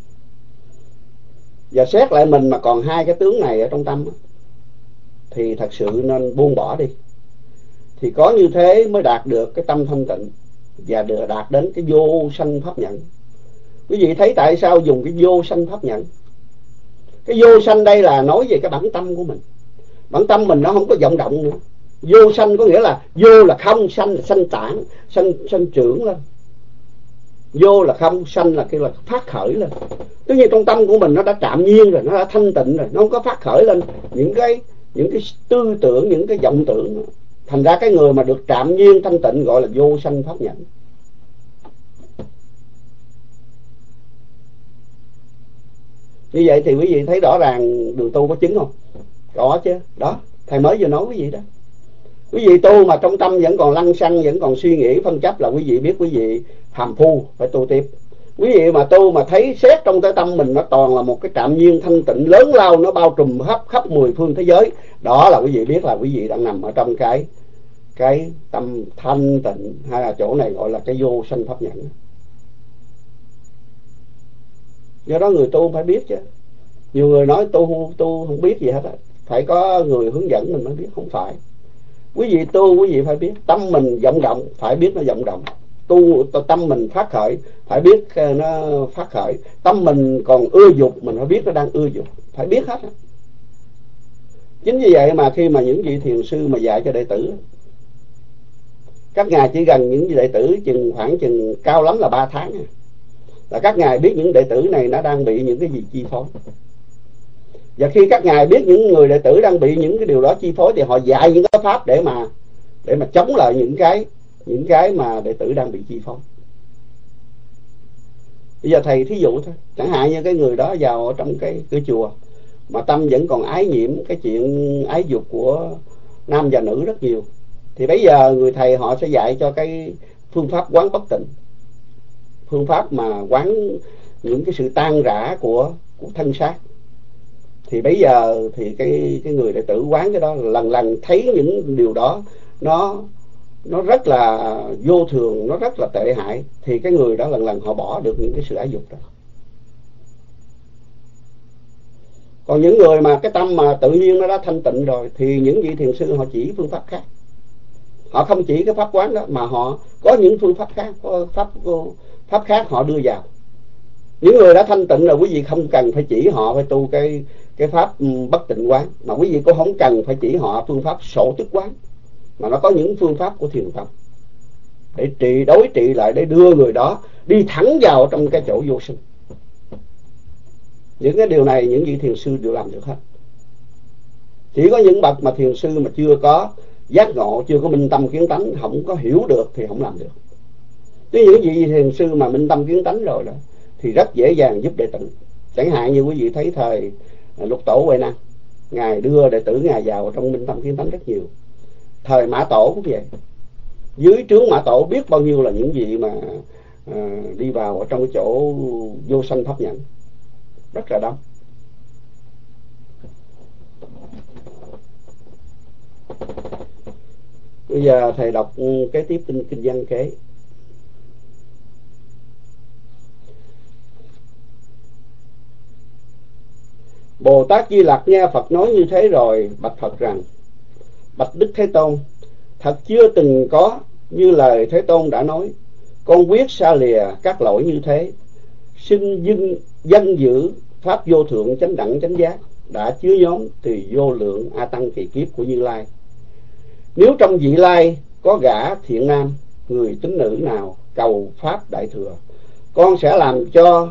và xét lại mình mà còn hai cái tướng này ở trong tâm thì thật sự nên buông bỏ đi. Thì có như thế mới đạt được cái tâm thanh tịnh và được đạt đến cái vô sanh pháp nhẫn. Quý vị thấy tại sao dùng cái vô sanh pháp nhẫn? Cái vô sanh đây là nói về cái bản tâm của mình. Bản tâm mình nó không có vọng động nữa. Vô sanh có nghĩa là vô là không, sanh là sanh tản, sanh, sanh trưởng lên. Vô là không, sanh là kêu là phát khởi lên. Tất nhiên trong tâm của mình nó đã trạm nhiên rồi, nó đã thanh tịnh rồi, nó không có phát khởi lên những cái những cái tư tưởng, những cái vọng tưởng nữa. Thành ra cái người mà được trạm nhiên thanh tịnh gọi là vô sanh pháp nhẫn. Như vậy thì quý vị thấy rõ ràng đường tu có chứng không? Có chứ. Đó, thầy mới vừa nói quý vị đó. Quý vị tu mà trong tâm vẫn còn lăng xăng, vẫn còn suy nghĩ phân chấp là quý vị biết quý vị phàm phu, phải tu tiếp. Quý vị mà tu mà thấy xét trong cái tâm mình nó toàn là một cái trạm nhiên thanh tịnh lớn lao, nó bao trùm khắp khắp mười phương thế giới, đó là quý vị biết là quý vị đang nằm ở trong cái cái tâm thanh tịnh, hay là chỗ này gọi là cái vô sanh pháp nhẫn. Do đó người tu phải biết chứ. Nhiều người nói tu tu không biết gì hết á, phải có người hướng dẫn mình mới biết. Không phải. Quý vị tu quý vị phải biết tâm mình vọng động, phải biết nó vọng động. Tu tâm mình phát khởi, phải biết nó phát khởi. Tâm mình còn ưa dục, mình phải biết nó đang ưa dục, phải biết hết á. Chính vì vậy mà khi mà những vị thiền sư mà dạy cho đệ tử, các ngài chỉ gần những vị đệ tử chừng khoảng chừng cao lắm là ba tháng là các ngài biết những đệ tử này nó đang bị những cái gì chi phối. Và khi các ngài biết những người đệ tử đang bị những cái điều đó chi phối thì họ dạy những cái pháp để mà để mà chống lại những cái những cái mà đệ tử đang bị chi phối. Bây giờ thầy thí dụ thôi, chẳng hạn như cái người đó vào ở trong cái cửa chùa mà tâm vẫn còn ái nhiễm cái chuyện ái dục của nam và nữ rất nhiều, thì bây giờ người thầy họ sẽ dạy cho cái phương pháp quán bất tịnh, phương pháp mà quán những cái sự tan rã của, của thân xác. Thì bây giờ thì cái cái người đệ tử quán cái đó lần lần thấy những điều đó nó nó rất là vô thường, nó rất là tệ hại, thì cái người đó lần lần họ bỏ được những cái sự ái dục đó. Còn những người mà cái tâm mà tự nhiên nó đã thanh tịnh rồi thì những vị thiền sư họ chỉ phương pháp khác. Họ không chỉ cái pháp quán đó mà họ có những phương pháp khác, có pháp pháp khác họ đưa vào. Những người đã thanh tịnh rồi quý vị không cần phải chỉ họ phải tu cái cái pháp bất tịnh quán, mà quý vị cũng không cần phải chỉ họ phương pháp sổ tức quán, mà nó có những phương pháp của thiền tông để trị đối trị lại, để đưa người đó đi thẳng vào trong cái chỗ vô sinh. Những cái điều này những vị thiền sư đều làm được hết. Chỉ có những bậc mà thiền sư mà chưa có giác ngộ, chưa có minh tâm kiến tánh, không có hiểu được thì không làm được. Với những vị thiền sư mà minh tâm kiến tánh rồi đó thì rất dễ dàng giúp đệ tử. Chẳng hạn như quý vị thấy thời Lục Tổ Huệ Năng, ngài đưa đệ tử ngài vào trong minh tâm kiến tánh rất nhiều. Thời Mã Tổ cũng vậy, dưới trướng Mã Tổ biết bao nhiêu là những vị mà à, đi vào ở trong cái chỗ vô sanh pháp nhẫn, rất là đông. Bây giờ thầy đọc kế tiếp kinh kinh văn kế. Bồ Tát Di Lặc nghe Phật nói như thế rồi bạch Phật rằng: bạch Đức Thế Tôn, thật chưa từng có như lời Thế Tôn đã nói. Con quyết xa lìa các lỗi như thế, xin dân, dân giữ pháp vô thượng chánh đẳng chánh giác đã chứa nhóm từ vô lượng a tăng kỳ kiếp của Như Lai. Nếu trong vị lai có gã thiện nam, người tín nữ nào cầu pháp đại thừa, con sẽ làm cho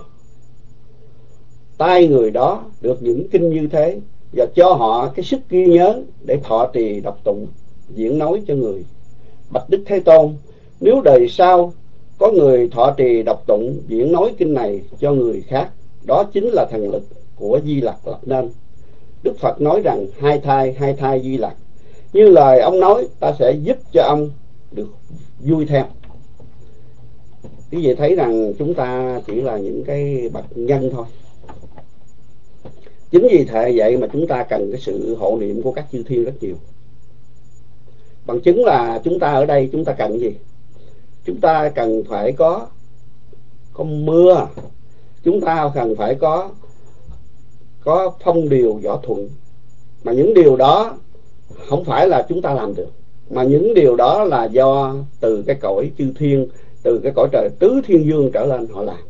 tai người đó được những kinh như thế, và cho họ cái sức ghi nhớ để thọ trì đọc tụng diễn nói cho người. Bạch Đức Thế Tôn, nếu đời sau có người thọ trì đọc tụng diễn nói kinh này cho người khác, đó chính là thần lực của Di Lặc lập nên. Đức Phật nói rằng hai thai hai thai Di Lặc, như lời ông nói, ta sẽ giúp cho ông được vui theo. Quý vị thấy rằng chúng ta chỉ là những cái bậc nhân thôi. Chính vì thế vậy mà chúng ta cần cái sự hộ niệm của các chư thiên rất nhiều. Bằng chứng là chúng ta ở đây chúng ta cần gì? Chúng ta cần phải có có mưa, chúng ta cần phải có có phong điều võ thuận. Mà những điều đó không phải là chúng ta làm được, mà những điều đó là do từ cái cõi chư thiên, từ cái cõi trời tứ thiên dương trở lên họ làm.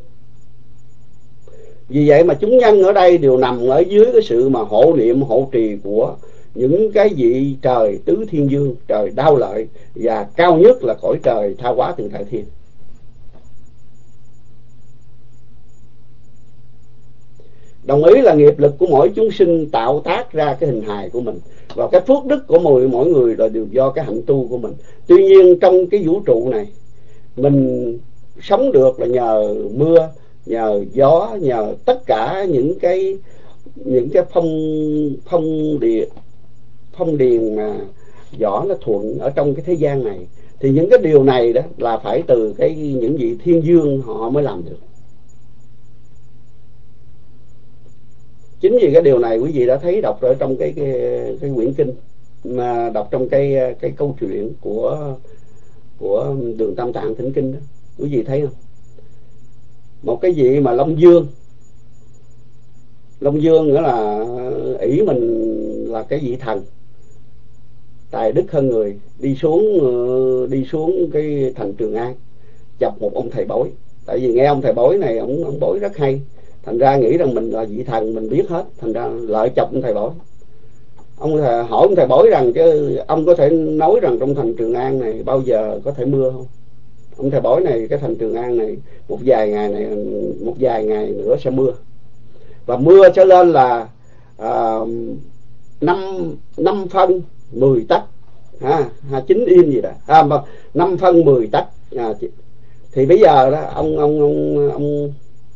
Vì vậy mà chúng nhân ở đây đều nằm ở dưới cái sự mà hộ niệm hộ trì của những cái vị trời tứ thiên dương, trời Đao Lợi, và cao nhất là cõi trời Tha Hóa Tự Tại Thiên. Đồng ý là nghiệp lực của mỗi chúng sinh tạo tác ra cái hình hài của mình, và cái phước đức của mỗi, mỗi người là đều do cái hạnh tu của mình. Tuy nhiên trong cái vũ trụ này, mình sống được là nhờ mưa, nhờ gió, nhờ tất cả những cái những cái phong phong địa phong điền mà võ nó thuận ở trong cái thế gian này. Thì những cái điều này đó là phải từ cái những vị thiên dương họ mới làm được. Chính vì cái điều này quý vị đã thấy đọc ở trong cái cái, cái quyển kinh mà đọc trong cái cái câu chuyện của của Đường Tam Tạng Thỉnh Kinh đó, quý vị thấy không? Một cái vị mà Long Dương, Long Dương nghĩa là ỷ mình là cái vị thần tài đức hơn người, đi xuống đi xuống cái thành Trường An chọc một ông thầy bói. Tại vì nghe ông thầy bói này, ông ông bói rất hay, thành ra nghĩ rằng mình là vị thần, mình biết hết, thành ra lợi chọc ông thầy bói. Ông thầy, hỏi ông thầy bói rằng chứ ông có thể nói rằng trong thành Trường An này bao giờ có thể mưa không? Ông thầy bói này, cái thành Trường An này một vài ngày này một vài ngày nữa sẽ mưa, và mưa sẽ lên là à, năm năm phân mười tấc, ha, chín im gì đó, à, năm phân mười tấc. À, thì bây giờ đó ông ông ông ông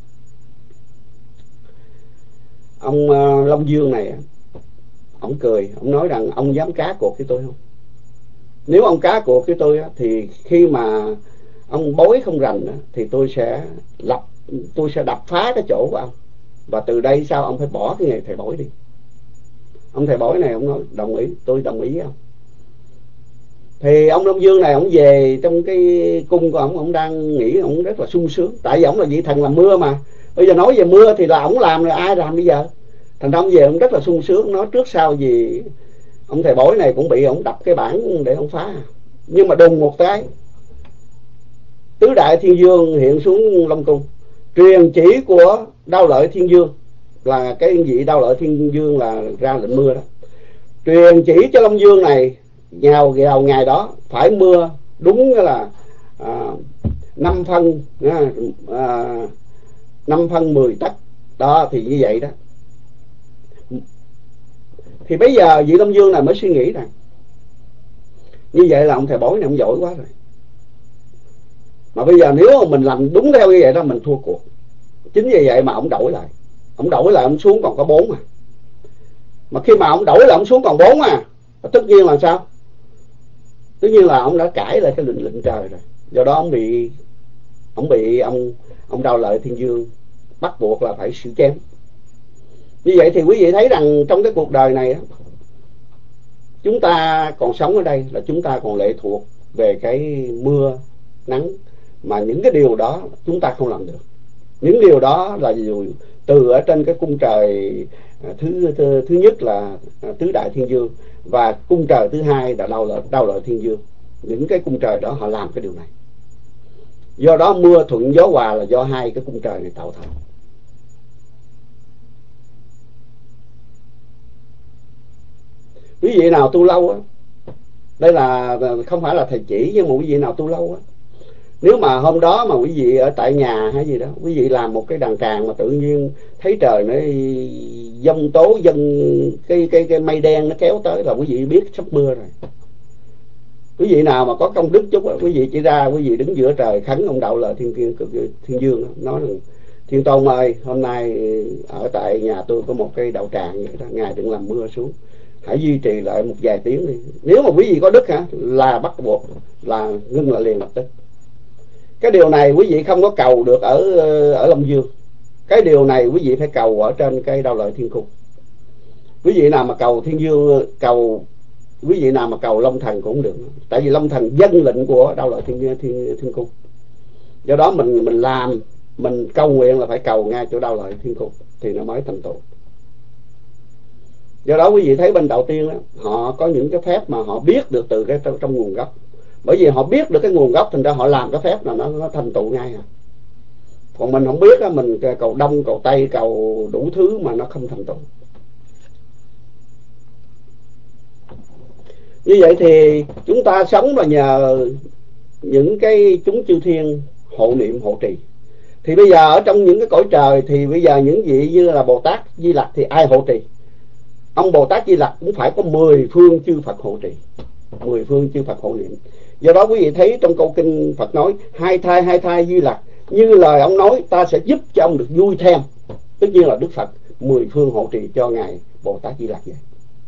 ông uh, Long Dương này, ông cười, ông nói rằng ông dám cá cuộc với tôi không? Nếu ông cá cuộc với tôi thì khi mà ông bói không rành thì tôi sẽ lập tôi sẽ đập phá cái chỗ của ông, và từ đây sao ông phải bỏ cái nghề thầy bói đi. Ông thầy bói này ông nói đồng ý, tôi đồng ý với ông. Thì ông Long Dương này ông về trong cái cung của ông, ông đang nghĩ ông rất là sung sướng, tại vì ông là vị thần làm mưa mà. Bây giờ nói về mưa thì là ông làm rồi, ai làm bây giờ? Thành ra ông về ông rất là sung sướng, nói trước sau gì ông thầy bói này cũng bị ông đập cái bảng để ông phá. Nhưng mà đùng một cái, tứ đại thiên dương hiện xuống Long Cung, truyền chỉ của Đao Lợi Thiên Dương, là cái vị Đao Lợi Thiên Dương là ra lệnh mưa đó, truyền chỉ cho Long Dương này nhào vào ngày đó phải mưa đúng là à, năm phân à, năm phân mười tấc đó. Thì như vậy đó, Thì bây giờ vị Long Dương này mới suy nghĩ rằng như vậy là ông thầy bói này ông giỏi quá rồi. Mà bây giờ nếu mà mình làm đúng theo như vậy đó, mình thua cuộc. Chính vì vậy mà ông đổi lại. Ông đổi lại, ông xuống còn có bốn à. Mà khi mà ông đổi lại, ông xuống còn bốn à, tất nhiên là sao? Tất nhiên là ông đã cãi lại cái lệnh lệnh trời rồi. Do đó ông bị ông bị ông ông Đao Lợi Thiên Dương bắt buộc là phải xử chém. Như vậy thì quý vị thấy rằng trong cái cuộc đời này, chúng ta còn sống ở đây là chúng ta còn lệ thuộc về cái mưa nắng, mà những cái điều đó chúng ta không làm được. Những điều đó là dù từ ở trên cái cung trời thứ thứ, thứ nhất là tứ đại thiên dương, và cung trời thứ hai là Đao Lợi Đao Lợi Thiên Dương. Những cái cung trời đó họ làm cái điều này. Do đó mưa thuận gió hòa là do hai cái cung trời này tạo thành. Quý vị nào tu lâu á, đây là không phải là thầy chỉ, nhưng mà quý vị nào tu lâu á, nếu mà hôm đó mà quý vị ở tại nhà hay gì đó, quý vị làm một cái đàn tràng mà tự nhiên thấy trời nó giông tố, dâng cái cái cái mây đen nó kéo tới là quý vị biết sắp mưa rồi. Quý vị nào mà có công đức chút á, quý vị chỉ ra quý vị đứng giữa trời khấn ông Đao Lợi Thiên Thiên Thiên Dương đó, nói rằng Thiên Tôn ơi, hôm nay ở tại nhà tôi có một cái đạo tràng vậy đó, ngài đừng làm mưa xuống, hãy duy trì lại một vài tiếng đi. Nếu mà quý vị có đức hả, là bắt buộc là ngưng lại liền lập tức. Cái điều này quý vị không có cầu được ở ở Long Dương. Cái điều này quý vị phải cầu ở trên cái Đao Lợi Thiên Cung. Quý vị nào mà cầu Thiên Dương, cầu quý vị nào mà cầu Long Thần cũng được, tại vì Long Thần dân lệnh của Đao Lợi Thiên Thiên Thiên Cung. Do đó mình mình làm mình cầu nguyện là phải cầu ngay chỗ Đao Lợi Thiên Cung thì nó mới thành tựu. Do đó quý vị thấy bên đạo tiên đó, họ có những cái phép mà họ biết được từ cái trong, trong nguồn gốc. Bởi vì họ biết được cái nguồn gốc, thành ra họ làm cái phép là nó, nó thành tựu ngay à. Còn mình không biết đó, mình cầu đông cầu tây cầu đủ thứ mà nó không thành tựu. Như vậy thì chúng ta sống là nhờ những cái chúng chư thiên hộ niệm hộ trì. Thì bây giờ ở trong những cái cõi trời thì bây giờ những vị như là Bồ Tát Di Lặc thì ai hộ trì? Ông Bồ Tát Di Lặc cũng phải có mười phương chư Phật hộ trì, mười phương chư Phật hộ niệm. Do đó quý vị thấy trong câu kinh Phật nói hai thai hai thai Di Lặc, như lời ông nói ta sẽ giúp cho ông được vui thêm. Tất nhiên là Đức Phật mười phương hộ trì cho ngài Bồ Tát Di Lặc vậy.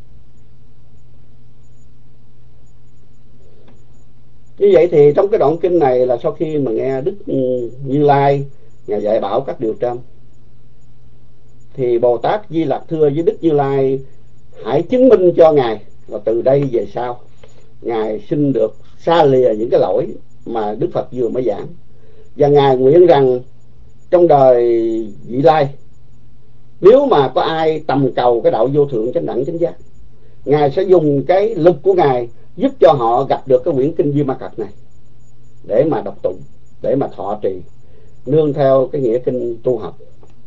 Như vậy thì trong cái đoạn kinh này là sau khi mà nghe Đức Như Lai ngài dạy bảo các điều trên, thì Bồ Tát Di Lặc thưa với Đức Như Lai hãy chứng minh cho ngài là từ đây về sau ngài xin được xa lìa những cái lỗi mà Đức Phật vừa mới giảng. Và ngài nguyện rằng trong đời vị lai, nếu mà có ai tầm cầu cái đạo vô thượng chánh đẳng chánh giác, ngài sẽ dùng cái lực của ngài giúp cho họ gặp được cái quyển kinh Di Ma Cật này để mà đọc tụng, để mà thọ trì, nương theo cái nghĩa kinh tu học.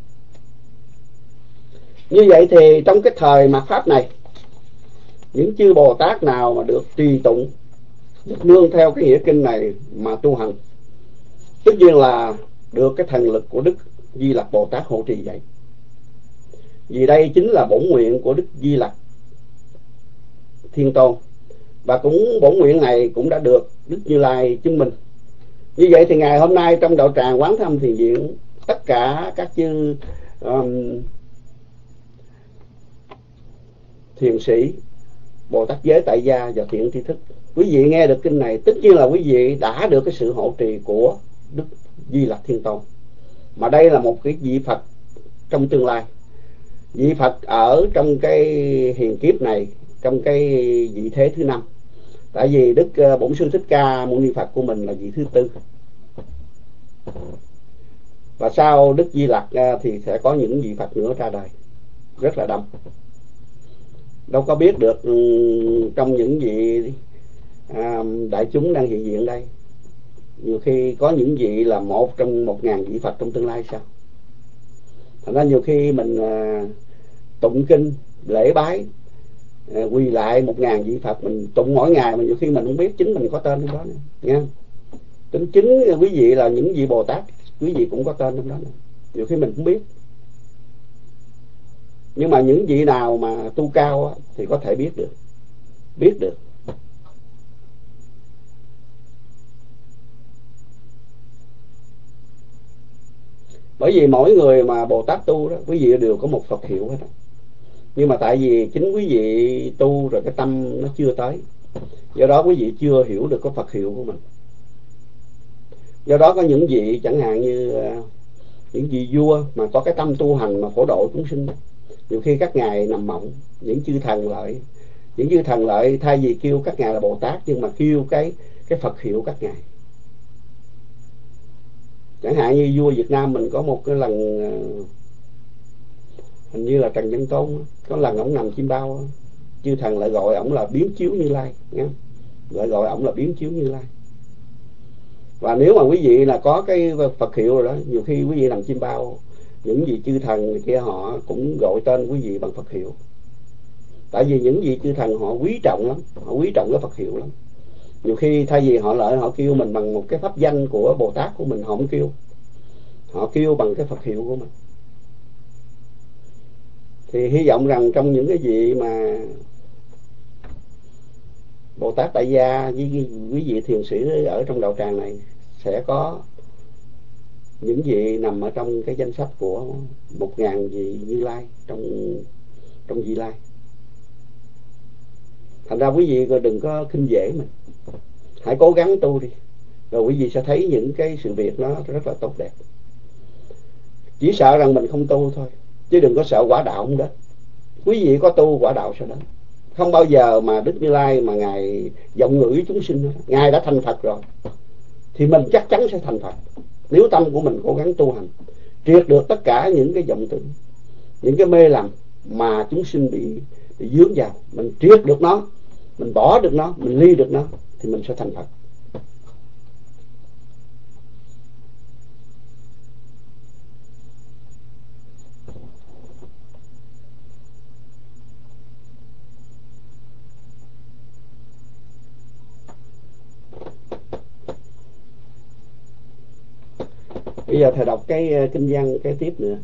Như vậy thì trong cái thời mạt pháp này, những chư Bồ Tát nào mà được trì tụng, được nương theo cái nghĩa kinh này mà tu hành, tất nhiên là được cái thần lực của Đức Di Lặc Bồ Tát hộ trì vậy. Vì đây chính là bổn nguyện của Đức Di Lặc Thiên Tôn, và cũng bổn nguyện này cũng đã được Đức Như Lai chứng minh. Như vậy thì ngày hôm nay trong đạo tràng Quán Thâm Thiền Viện, tất cả các chư um, thiền sĩ, Bồ Tát giới tại gia và thiện tri thức, quý vị nghe được kinh này, tất nhiên là quý vị đã được cái sự hộ trì của Đức Di Lặc Thiên Tôn. Mà đây là một cái vị Phật trong tương lai, vị Phật ở trong cái hiền kiếp này, trong cái vị thế thứ năm. Tại vì Đức Bổn Sư Thích Ca Mâu Ni Phật của mình là vị thứ tư, và sau Đức Di Lặc thì sẽ có những vị Phật nữa ra đời rất là đông. Đâu có biết được trong những vị à, đại chúng đang hiện diện đây, nhiều khi có những vị là một trong một ngàn vị Phật trong tương lai sao. Thành ra nhiều khi mình à, tụng kinh lễ bái à, quỳ lại một ngàn vị Phật mình tụng mỗi ngày, mà nhiều khi mình không biết chính mình có tên trong đó nữa, nghe không? Tính chính quý vị là những vị Bồ Tát, quý vị cũng có tên trong đó nữa, nhiều khi mình không biết. Nhưng mà những vị nào mà tu cao á, thì có thể biết được, biết được. Bởi vì mỗi người mà Bồ Tát tu đó, quý vị đều có một Phật hiệu hết. Nhưng mà tại vì chính quý vị tu rồi cái tâm nó chưa tới, do đó quý vị chưa hiểu được cái Phật hiệu của mình. Do đó có những vị chẳng hạn như những vị vua mà có cái tâm tu hành mà phổ độ chúng sinh, nhiều khi các ngài nằm mộng, những chư thần lợi, những chư thần lợi thay vì kêu các ngài là Bồ Tát, nhưng mà kêu cái cái Phật hiệu các ngài. Chẳng hạn như vua Việt Nam mình có một cái lần, hình như là Trần Nhân Tốn, có lần ổng nằm chim bao, chư thần lại gọi ổng là biến chiếu Như Lai, nghe không? Lại gọi ổng là biến chiếu Như Lai. Và nếu mà quý vị là có cái Phật hiệu rồi đó, nhiều khi quý vị nằm chim bao, những vị chư thần kia họ cũng gọi tên quý vị bằng Phật hiệu. Tại vì những vị chư thần họ quý trọng lắm, họ quý trọng cái Phật hiệu lắm. Nhiều khi thay vì họ lợi họ kêu mình bằng một cái pháp danh của Bồ Tát của mình, họ không kêu, họ kêu bằng cái Phật hiệu của mình. Thì hy vọng rằng trong những cái vị mà Bồ Tát Tại Gia với quý vị thiền sĩ ở trong đạo tràng này sẽ có những vị nằm ở trong cái danh sách của một ngàn vị Như Lai trong trong vị Lai. Thành ra quý vị đừng có khinh dễ mình, hãy cố gắng tu đi, rồi quý vị sẽ thấy những cái sự việc nó rất là tốt đẹp. Chỉ sợ rằng mình không tu thôi, chứ đừng có sợ quả đạo không đến. Quý vị có tu quả đạo sẽ đến. Không bao giờ mà Đức Như Lai mà ngài vọng ngữ với chúng sinh, ngài đã thành Phật rồi thì mình chắc chắn sẽ thành Phật. Nếu tâm của mình cố gắng tu hành, triệt được tất cả những cái vọng tưởng, những cái mê lầm mà chúng sinh bị, bị dướng vào, mình triệt được nó, mình bỏ được nó, mình ly được nó, thì mình sẽ thành Phật. Bây giờ thầy đọc cái kinh văn cái tiếp nữa.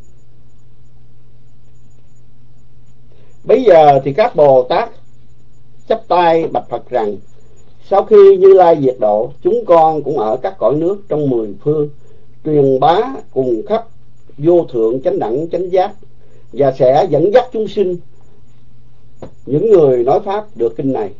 Bây giờ thì các Bồ Tát chắp tay bạch Phật rằng: sau khi Như Lai diệt độ, chúng con cũng ở các cõi nước trong mười phương truyền bá cùng khắp vô thượng chánh đẳng chánh giác, và sẽ dẫn dắt chúng sinh, những người nói pháp được kinh này.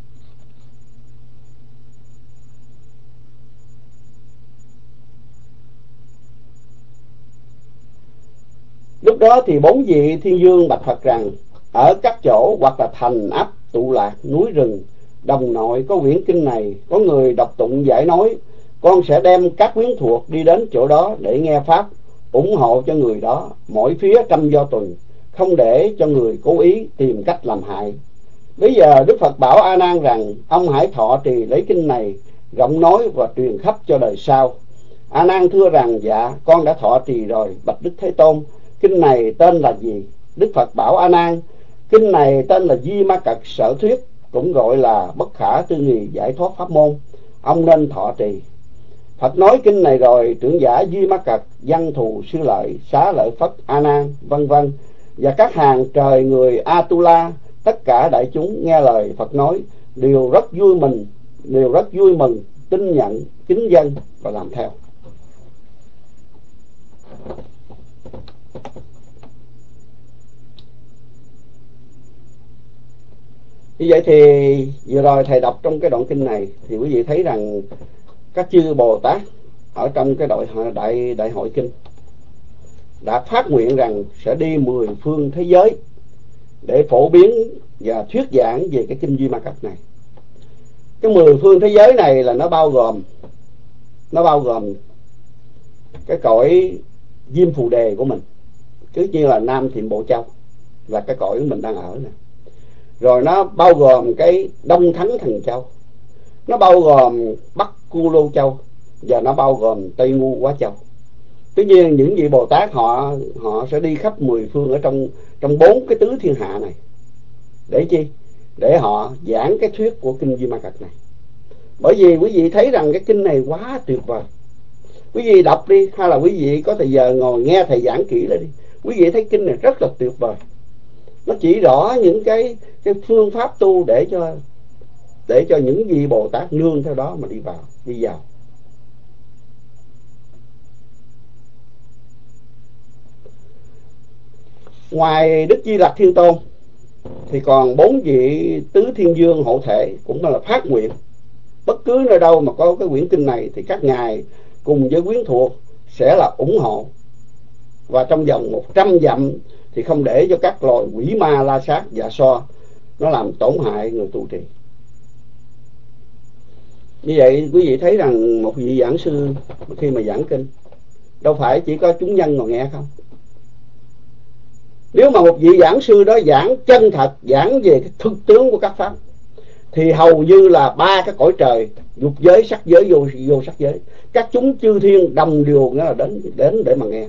Lúc đó thì bốn vị thiên vương bạch Phật rằng: ở các chỗ hoặc là thành ấp tụ lạc, núi rừng, đồng nội có quyển kinh này, có người đọc tụng giải nói, con sẽ đem các quyến thuộc đi đến chỗ đó để nghe pháp, ủng hộ cho người đó mỗi phía trăm do tuần, không để cho người cố ý tìm cách làm hại. Bây giờ Đức Phật bảo A Nan rằng: ông hãy thọ trì lấy kinh này, rộng nói và truyền khắp cho đời sau. A Nan thưa rằng: dạ, con đã thọ trì rồi, bạch Đức Thế Tôn. Kinh này tên là gì? Đức Phật bảo A Nan: kinh này tên là Di Ma Cật Sở Thuyết, cũng gọi là bất khả tư nghị giải thoát pháp môn, ông nên thọ trì. Phật nói kinh này rồi, trưởng giả Di Ma Cật, Văn Thù Sư Lợi, Xá Lợi Phất, A Nan, vân vân và các hàng trời người Atula, tất cả đại chúng nghe lời Phật nói đều rất vui mừng, đều rất vui mừng, tin nhận, kính dân và làm theo. Như vậy thì vừa rồi thầy đọc trong cái đoạn kinh này thì quý vị thấy rằng các chư Bồ Tát ở trong cái đội đại đại hội kinh đã phát nguyện rằng sẽ đi mười phương thế giới để phổ biến và thuyết giảng về cái kinh Di Ma Cật này. Cái mười phương thế giới này là nó bao gồm nó bao gồm cái cõi Diêm Phù Đề của mình, cứ như là Nam Thiểm Bộ Châu là cái cõi mình đang ở nè. Rồi nó bao gồm cái Đông Thắng Thần Châu, nó bao gồm Bắc Cu Lô Châu, và nó bao gồm Tây Ngu Quá Châu. Tuy nhiên những vị Bồ Tát họ họ sẽ đi khắp mười phương ở trong trong bốn cái tứ thiên hạ này. Để chi? Để họ giảng cái thuyết của kinh Di Ma Cật này. Bởi vì quý vị thấy rằng cái kinh này quá tuyệt vời. Quý vị đọc đi, hay là quý vị có thời giờ ngồi nghe thầy giảng kỹ lên đi. Quý vị thấy kinh này rất là tuyệt vời. Nó chỉ rõ những cái cái phương pháp tu để cho để cho những vị Bồ Tát nương theo đó mà đi vào, đi vào. Ngoài Đức Di Lặc Thiên Tôn thì còn bốn vị tứ thiên vương hộ thể cũng là phát nguyện. Bất cứ nơi đâu mà có cái quyển kinh này thì các ngài cùng với quyến thuộc sẽ là ủng hộ. Và trong vòng một trăm dặm thì không để cho các loài quỷ ma la sát dạ so nó làm tổn hại người tu trì. Như vậy quý vị thấy rằng một vị giảng sư khi mà giảng kinh đâu phải chỉ có chúng nhân ngồi nghe không. Nếu mà một vị giảng sư đó giảng chân thật, giảng về cái thực tướng của các pháp thì hầu như là ba cái cõi trời, dục giới, sắc giới, vô, vô sắc giới, các chúng chư thiên đồng điều nghĩa là đến đến để mà nghe.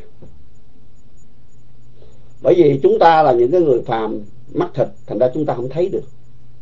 Bởi vì chúng ta là những cái người phàm mắt thịt, thành ra chúng ta không thấy được.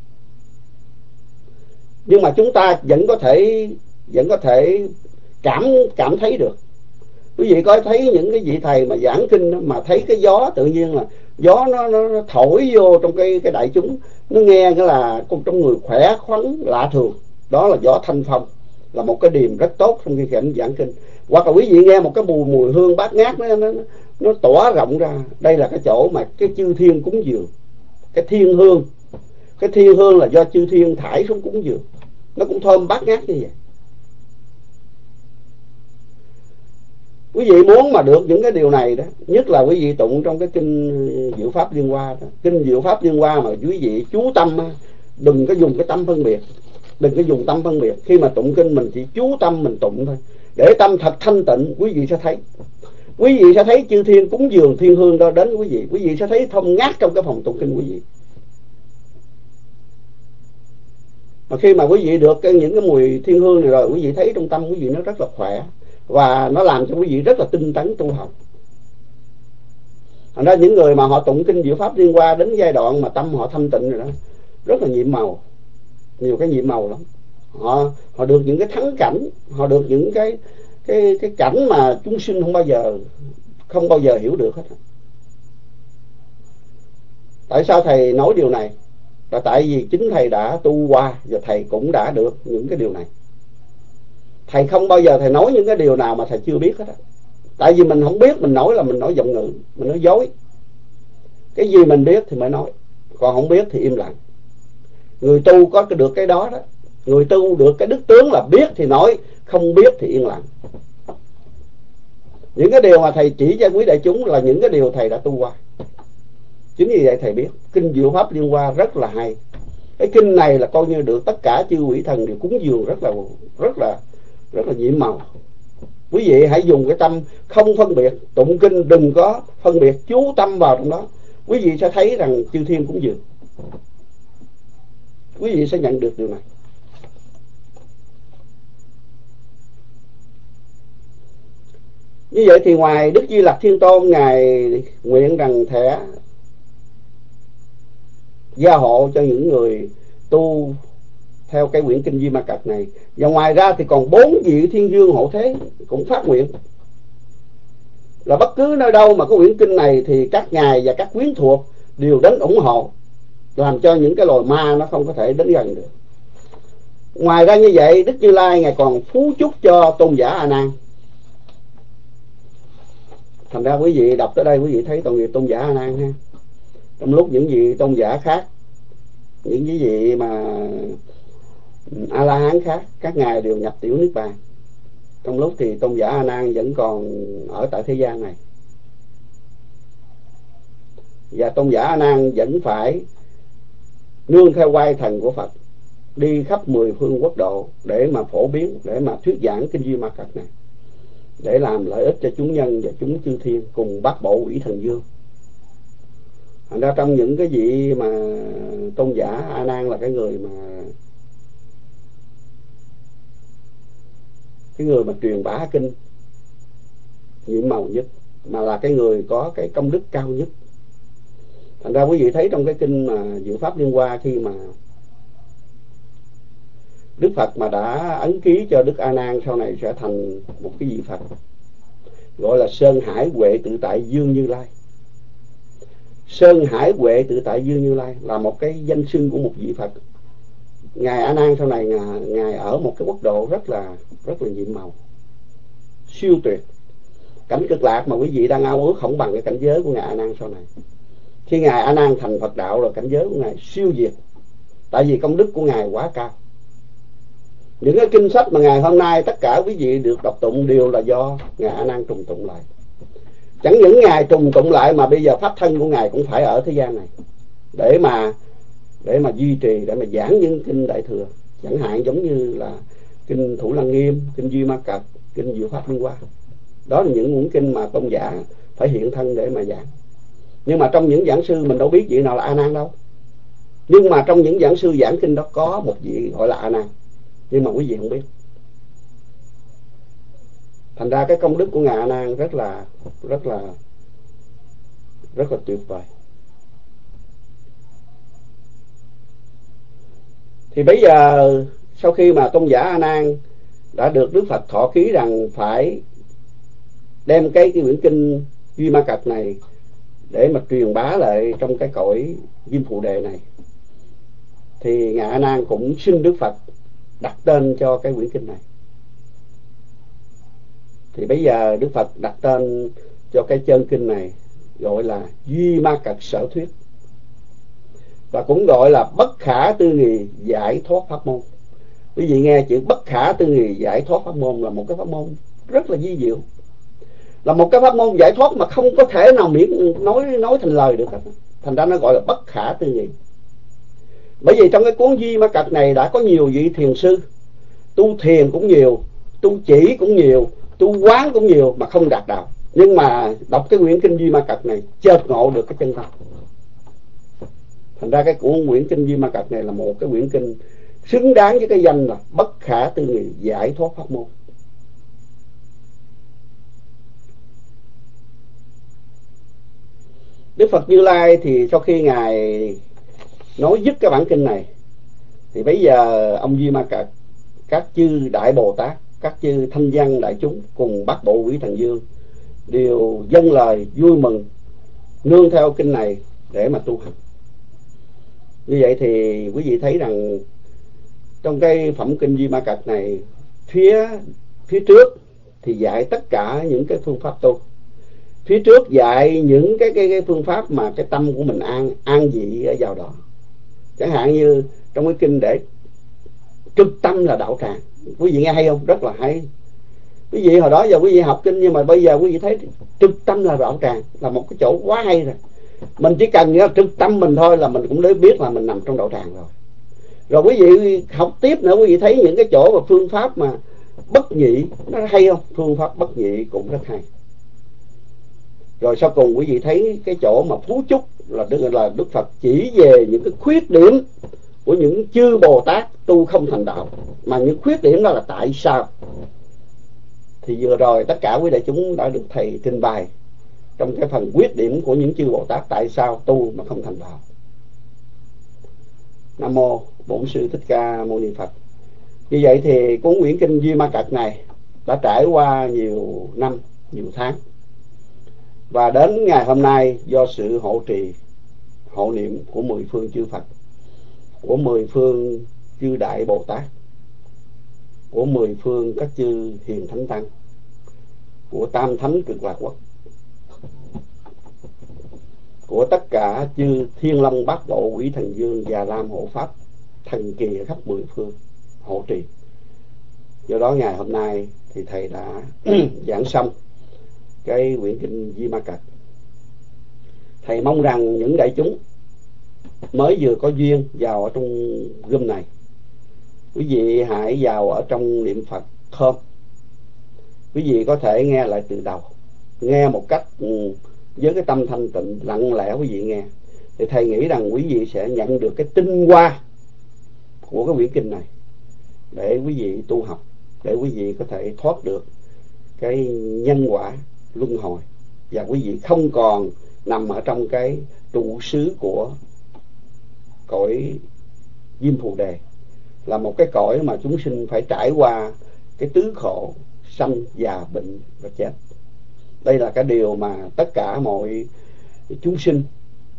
Nhưng mà chúng ta vẫn có thể vẫn có thể cảm cảm thấy được. Quý vị có thấy những cái vị thầy mà giảng kinh đó, mà thấy cái gió tự nhiên là gió nó, nó, nó thổi vô trong cái cái đại chúng, nó nghe cái là trong người khỏe khoắn lạ thường. Đó là gió thanh phong, là một cái điềm rất tốt trong khi cảnh giảng kinh. Hoặc là quý vị nghe một cái mùi mùi hương bát ngát nó nó nó tỏa rộng ra, đây là cái chỗ mà cái chư thiên cúng dường, cái thiên hương. Cái thiên hương là do chư thiên thải xuống cúng dường, nó cũng thơm bát ngát như vậy. Quý vị muốn mà được những cái điều này đó, nhất là quý vị tụng trong cái kinh Diệu Pháp Liên Hoa đó. Kinh Diệu Pháp Liên Hoa mà quý vị chú tâm, đừng có dùng cái tâm phân biệt, đừng có dùng tâm phân biệt. Khi mà tụng kinh mình chỉ chú tâm mình tụng thôi, để tâm thật thanh tịnh, quý vị sẽ thấy. Quý vị sẽ thấy chư thiên cúng dường thiên hương đó đến quý vị. Quý vị sẽ thấy thông ngát trong cái phòng tụng kinh quý vị. Mà khi mà quý vị được cái, những cái mùi thiên hương này rồi, quý vị thấy trong tâm quý vị nó rất là khỏe, và nó làm cho quý vị rất là tinh tấn tu học. Thành ra những người mà họ tụng kinh Diệu Pháp Liên Hoa đến giai đoạn mà tâm họ thanh tịnh rồi đó, rất là nhiệm màu, nhiều cái nhiệm màu lắm. Họ họ được những cái thắng cảnh, họ được những cái cái cái cảnh mà chúng sinh không bao giờ không bao giờ hiểu được hết. Tại sao thầy nói điều này? Là tại vì chính thầy đã tu qua và thầy cũng đã được những cái điều này. Thầy không bao giờ thầy nói những cái điều nào mà thầy chưa biết hết á. Tại vì mình không biết, mình nói là mình nói giọng ngữ, mình nói dối. Cái gì mình biết thì mới nói, còn không biết thì im lặng. Người tu có được cái đó đó. Người tu được cái đức tướng là biết thì nói, không biết thì yên lặng. Những cái điều mà thầy chỉ cho quý đại chúng là những cái điều thầy đã tu qua. Chính vì vậy thầy biết kinh Diệu Pháp Liên Hoa rất là hay. Cái kinh này là coi như được tất cả chư quỷ thần đều cúng dường rất là rất là rất là nhiệm màu. Quý vị hãy dùng cái tâm không phân biệt, tụng kinh đừng có phân biệt, chú tâm vào trong đó. Quý vị sẽ thấy rằng chư thiên cúng dường. Quý vị sẽ nhận được điều này. Như vậy thì ngoài Đức Di Lặc Thiên Tôn, ngài nguyện rằng sẽ gia hộ cho những người tu theo cái quyển kinh Di Ma Cật này. Và ngoài ra thì còn bốn vị thiên vương hộ thế cũng phát nguyện là bất cứ nơi đâu mà có quyển kinh này thì các ngài và các quyến thuộc đều đến ủng hộ, làm cho những cái loài ma nó không có thể đến gần được. Ngoài ra như vậy, Đức Như Lai ngài còn phú chúc cho tôn giả A Nan. Thành ra quý vị đọc tới đây quý vị thấy tội nghiệp tôn giả A Nan ha. Trong lúc những vị tôn giả khác, những cái vị mà A La Hán khác, các ngài đều nhập tiểu niết bàn. Trong lúc thì tôn giả A Nan vẫn còn ở tại thế gian này. Và tôn giả A Nan vẫn phải nương theo oai thần của Phật, đi khắp mười phương quốc độ để mà phổ biến, để mà thuyết giảng kinh Di Ma Cật này, để làm lợi ích cho chúng nhân và chúng chư thiên cùng bát bộ quỷ thần vương. Thành ra trong những cái vị mà tôn giả A Nan là cái người mà cái người mà truyền bá kinh nhiệm màu nhất, mà là cái người có cái công đức cao nhất. Thành ra quý vị thấy trong cái kinh mà Diệu Pháp Liên Hoa, khi mà Đức Phật mà đã ấn ký cho Đức A Nan sau này sẽ thành một cái vị Phật, gọi là Sơn Hải Huệ Tự Tại Dương Như Lai. Sơn Hải Huệ Tự Tại Dương Như Lai là một cái danh xưng của một vị Phật. Ngài A Nan sau này ngài, ngài ở một cái quốc độ rất là rất là nhiệm màu, siêu tuyệt. Cảnh cực lạc mà quý vị đang ao ước không bằng cái cảnh giới của ngài A Nan sau này. Khi ngài A Nan thành Phật đạo rồi, cảnh giới của ngài siêu việt, tại vì công đức của ngài quá cao. Những cái kinh sách mà ngày hôm nay tất cả quý vị được đọc tụng đều là do ngài A Nan trùng tụng lại. Chẳng những ngài trùng tụng lại mà bây giờ pháp thân của ngài cũng phải ở thế gian này để mà để mà duy trì, để mà giảng những kinh Đại Thừa, chẳng hạn giống như là kinh Thủ Lăng Nghiêm, kinh Duy Ma Cật, kinh Diệu Pháp Liên Hoa. Đó là những cuốn kinh mà tôn giả phải hiện thân để mà giảng. Nhưng mà trong những giảng sư mình đâu biết vị nào là A Nan đâu. Nhưng mà trong những giảng sư giảng kinh đó có một vị gọi là A Nan, nhưng mà quý vị không biết. Thành ra cái công đức của ngài A Nan rất là rất là rất là tuyệt vời. Thì bây giờ sau khi mà tôn giả A Nan đã được Đức Phật thọ ký rằng phải đem cái, cái quyển kinh Duy Ma Cật này để mà truyền bá lại trong cái cõi Diêm Phù Đề này, thì ngài A Nan cũng xin Đức Phật đặt tên cho cái quyển kinh này. Thì bây giờ Đức Phật đặt tên cho cái chân kinh này gọi là Duy Ma Cật Sở Thuyết, và cũng gọi là Bất Khả Tư Nghì Giải Thoát Pháp Môn. Quý vị nghe chữ Bất Khả Tư Nghì Giải Thoát Pháp Môn là một cái pháp môn rất là vi diệu, là một cái pháp môn giải thoát mà không có thể nào miễn nói nói thành lời được hết. Thành ra nó gọi là Bất Khả Tư Nghì. Bởi vì trong cái cuốn Duy Ma Cật này đã có nhiều vị thiền sư, tu thiền cũng nhiều, tu chỉ cũng nhiều, tu quán cũng nhiều mà không đạt đạo. Nhưng mà đọc cái quyển kinh Duy Ma Cật này chợt ngộ được cái chân tâm. Thành ra cái cuốn quyển kinh Duy Ma Cật này là một cái quyển kinh xứng đáng với cái danh là Bất Khả Tư Nghì Giải Thoát Pháp Môn. Đức Phật Như Lai thì sau khi ngài nói dứt cái bản kinh này, thì bây giờ ông Duy Ma Cật, các chư Đại Bồ Tát, các chư Thanh Văn đại chúng cùng Bát Bộ Quỷ Thần Dương đều dâng lời vui mừng nương theo kinh này để mà tu hành. Như vậy thì quý vị thấy rằng trong cái phẩm kinh Duy Ma Cật này, phía phía trước thì dạy tất cả những cái phương pháp tu, phía trước dạy những cái cái, cái phương pháp mà cái tâm của mình an an dị ở vào đó. Chẳng hạn như trong cái kinh để trực tâm là đạo tràng, quý vị nghe hay không? Rất là hay. Quý vị hồi đó giờ quý vị học kinh, nhưng mà bây giờ quý vị thấy trực tâm là đạo tràng là một cái chỗ quá hay rồi. Mình chỉ cần trực tâm mình thôi là mình cũng đã biết là mình nằm trong đạo tràng rồi. Rồi quý vị học tiếp nữa, quý vị thấy những cái chỗ mà phương pháp mà bất nhị nó hay không? Phương pháp bất nhị cũng rất hay. Rồi sau cùng quý vị thấy cái chỗ mà phú chúc là Đức, là Đức Phật chỉ về những cái khuyết điểm của những chư Bồ Tát tu không thành đạo. Mà những khuyết điểm đó là tại sao? Thì vừa rồi tất cả quý đại chúng đã được thầy trình bày trong cái phần khuyết điểm của những chư Bồ Tát tại sao tu mà không thành đạo. Nam mô Bổn Sư Thích Ca Mâu Ni Phật. Như vậy thì cuốn quyển kinh Duy Ma Cật này đã trải qua nhiều năm, nhiều tháng, và đến ngày hôm nay do sự hộ trì, hộ niệm của mười phương chư Phật, của mười phương chư Đại Bồ Tát, của mười phương các chư Hiền Thánh Tăng, của Tam Thánh Cực Lạc Quốc, của tất cả chư Thiên Long Bát Bộ Quỷ Thần Dương và Lam Hộ Pháp thần kỳ khắp mười phương hộ trì. Do đó ngày hôm nay thì thầy đã giảng xong cái quyển kinh Duy Ma Cật. Thầy mong rằng những đại chúng mới vừa có duyên vào ở trong room này, quý vị hãy vào ở trong niệm Phật thơm. Quý vị có thể nghe lại từ đầu, nghe một cách với cái tâm thanh tịnh, lặng lẽ quý vị nghe, thì thầy nghĩ rằng quý vị sẽ nhận được cái tinh hoa của cái quyển kinh này để quý vị tu học, để quý vị có thể thoát được cái nhân quả luân hồi, và quý vị không còn nằm ở trong cái trụ xứ của cõi Diêm Phù Đề, là một cái cõi mà chúng sinh phải trải qua cái tứ khổ sanh, già, bệnh và chết. Đây là cái điều mà tất cả mọi chúng sinh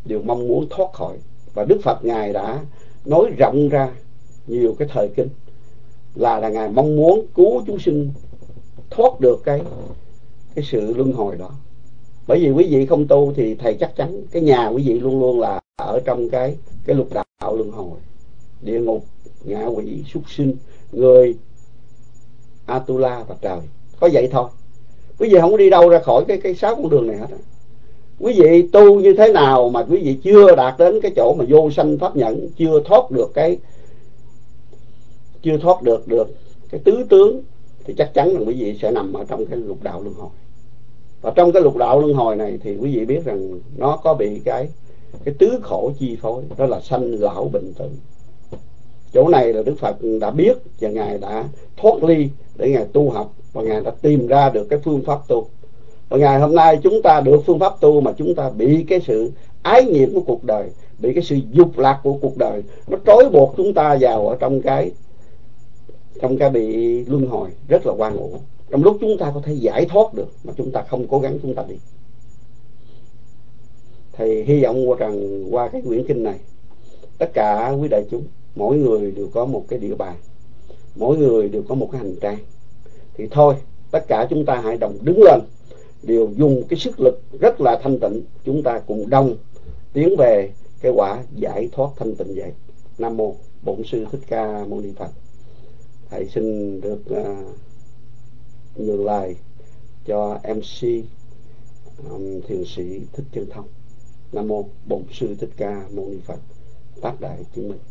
đều mong muốn thoát khỏi. Và Đức Phật Ngài đã nói rộng ra nhiều cái thời kinh là là Ngài mong muốn cứu chúng sinh thoát được cái cái sự luân hồi đó. Bởi vì quý vị không tu thì thầy chắc chắn cái nhà quý vị luôn luôn là ở trong cái cái lục đạo luân hồi, địa ngục, ngạ quỷ, súc sinh, người, Atula và trời. Có vậy thôi. Quý vị không có đi đâu ra khỏi cái cái sáu con đường này hết. Quý vị tu như thế nào mà quý vị chưa đạt đến cái chỗ mà vô sanh pháp nhẫn, chưa thoát được cái chưa thoát được được cái tứ tướng, thì chắc chắn là quý vị sẽ nằm ở trong cái lục đạo luân hồi. Và trong cái lục đạo luân hồi này thì quý vị biết rằng nó có bị cái cái tứ khổ chi phối, đó là sanh lão bệnh tử. Chỗ này là Đức Phật đã biết và Ngài đã thoát ly để Ngài tu học, và Ngài đã tìm ra được cái phương pháp tu. Và ngày hôm nay chúng ta được phương pháp tu mà chúng ta bị cái sự ái nhiệt của cuộc đời, bị cái sự dục lạc của cuộc đời, nó trói buộc chúng ta vào ở trong cái trong cái bị luân hồi rất là oan uổng. Trong lúc chúng ta có thể giải thoát được mà chúng ta không cố gắng chúng ta đi. Thầy hy vọng rằng qua cái quyển kinh này, tất cả quý đại chúng, mỗi người đều có một cái địa bàn, mỗi người đều có một cái hành trang. Thì thôi, tất cả chúng ta hãy đồng đứng lên, đều dùng cái sức lực rất là thanh tịnh, chúng ta cùng đồng tiến về cái quả giải thoát thanh tịnh vậy. Nam mô Bổn Sư Thích Ca Mâu Ni Phật. Thầy xin được uh, nhường lời cho em xê um, thiền sĩ Thích Chân Thông. Nam mô Bổn Sư Thích Ca Mâu Ni Phật. Tác đại chứng minh.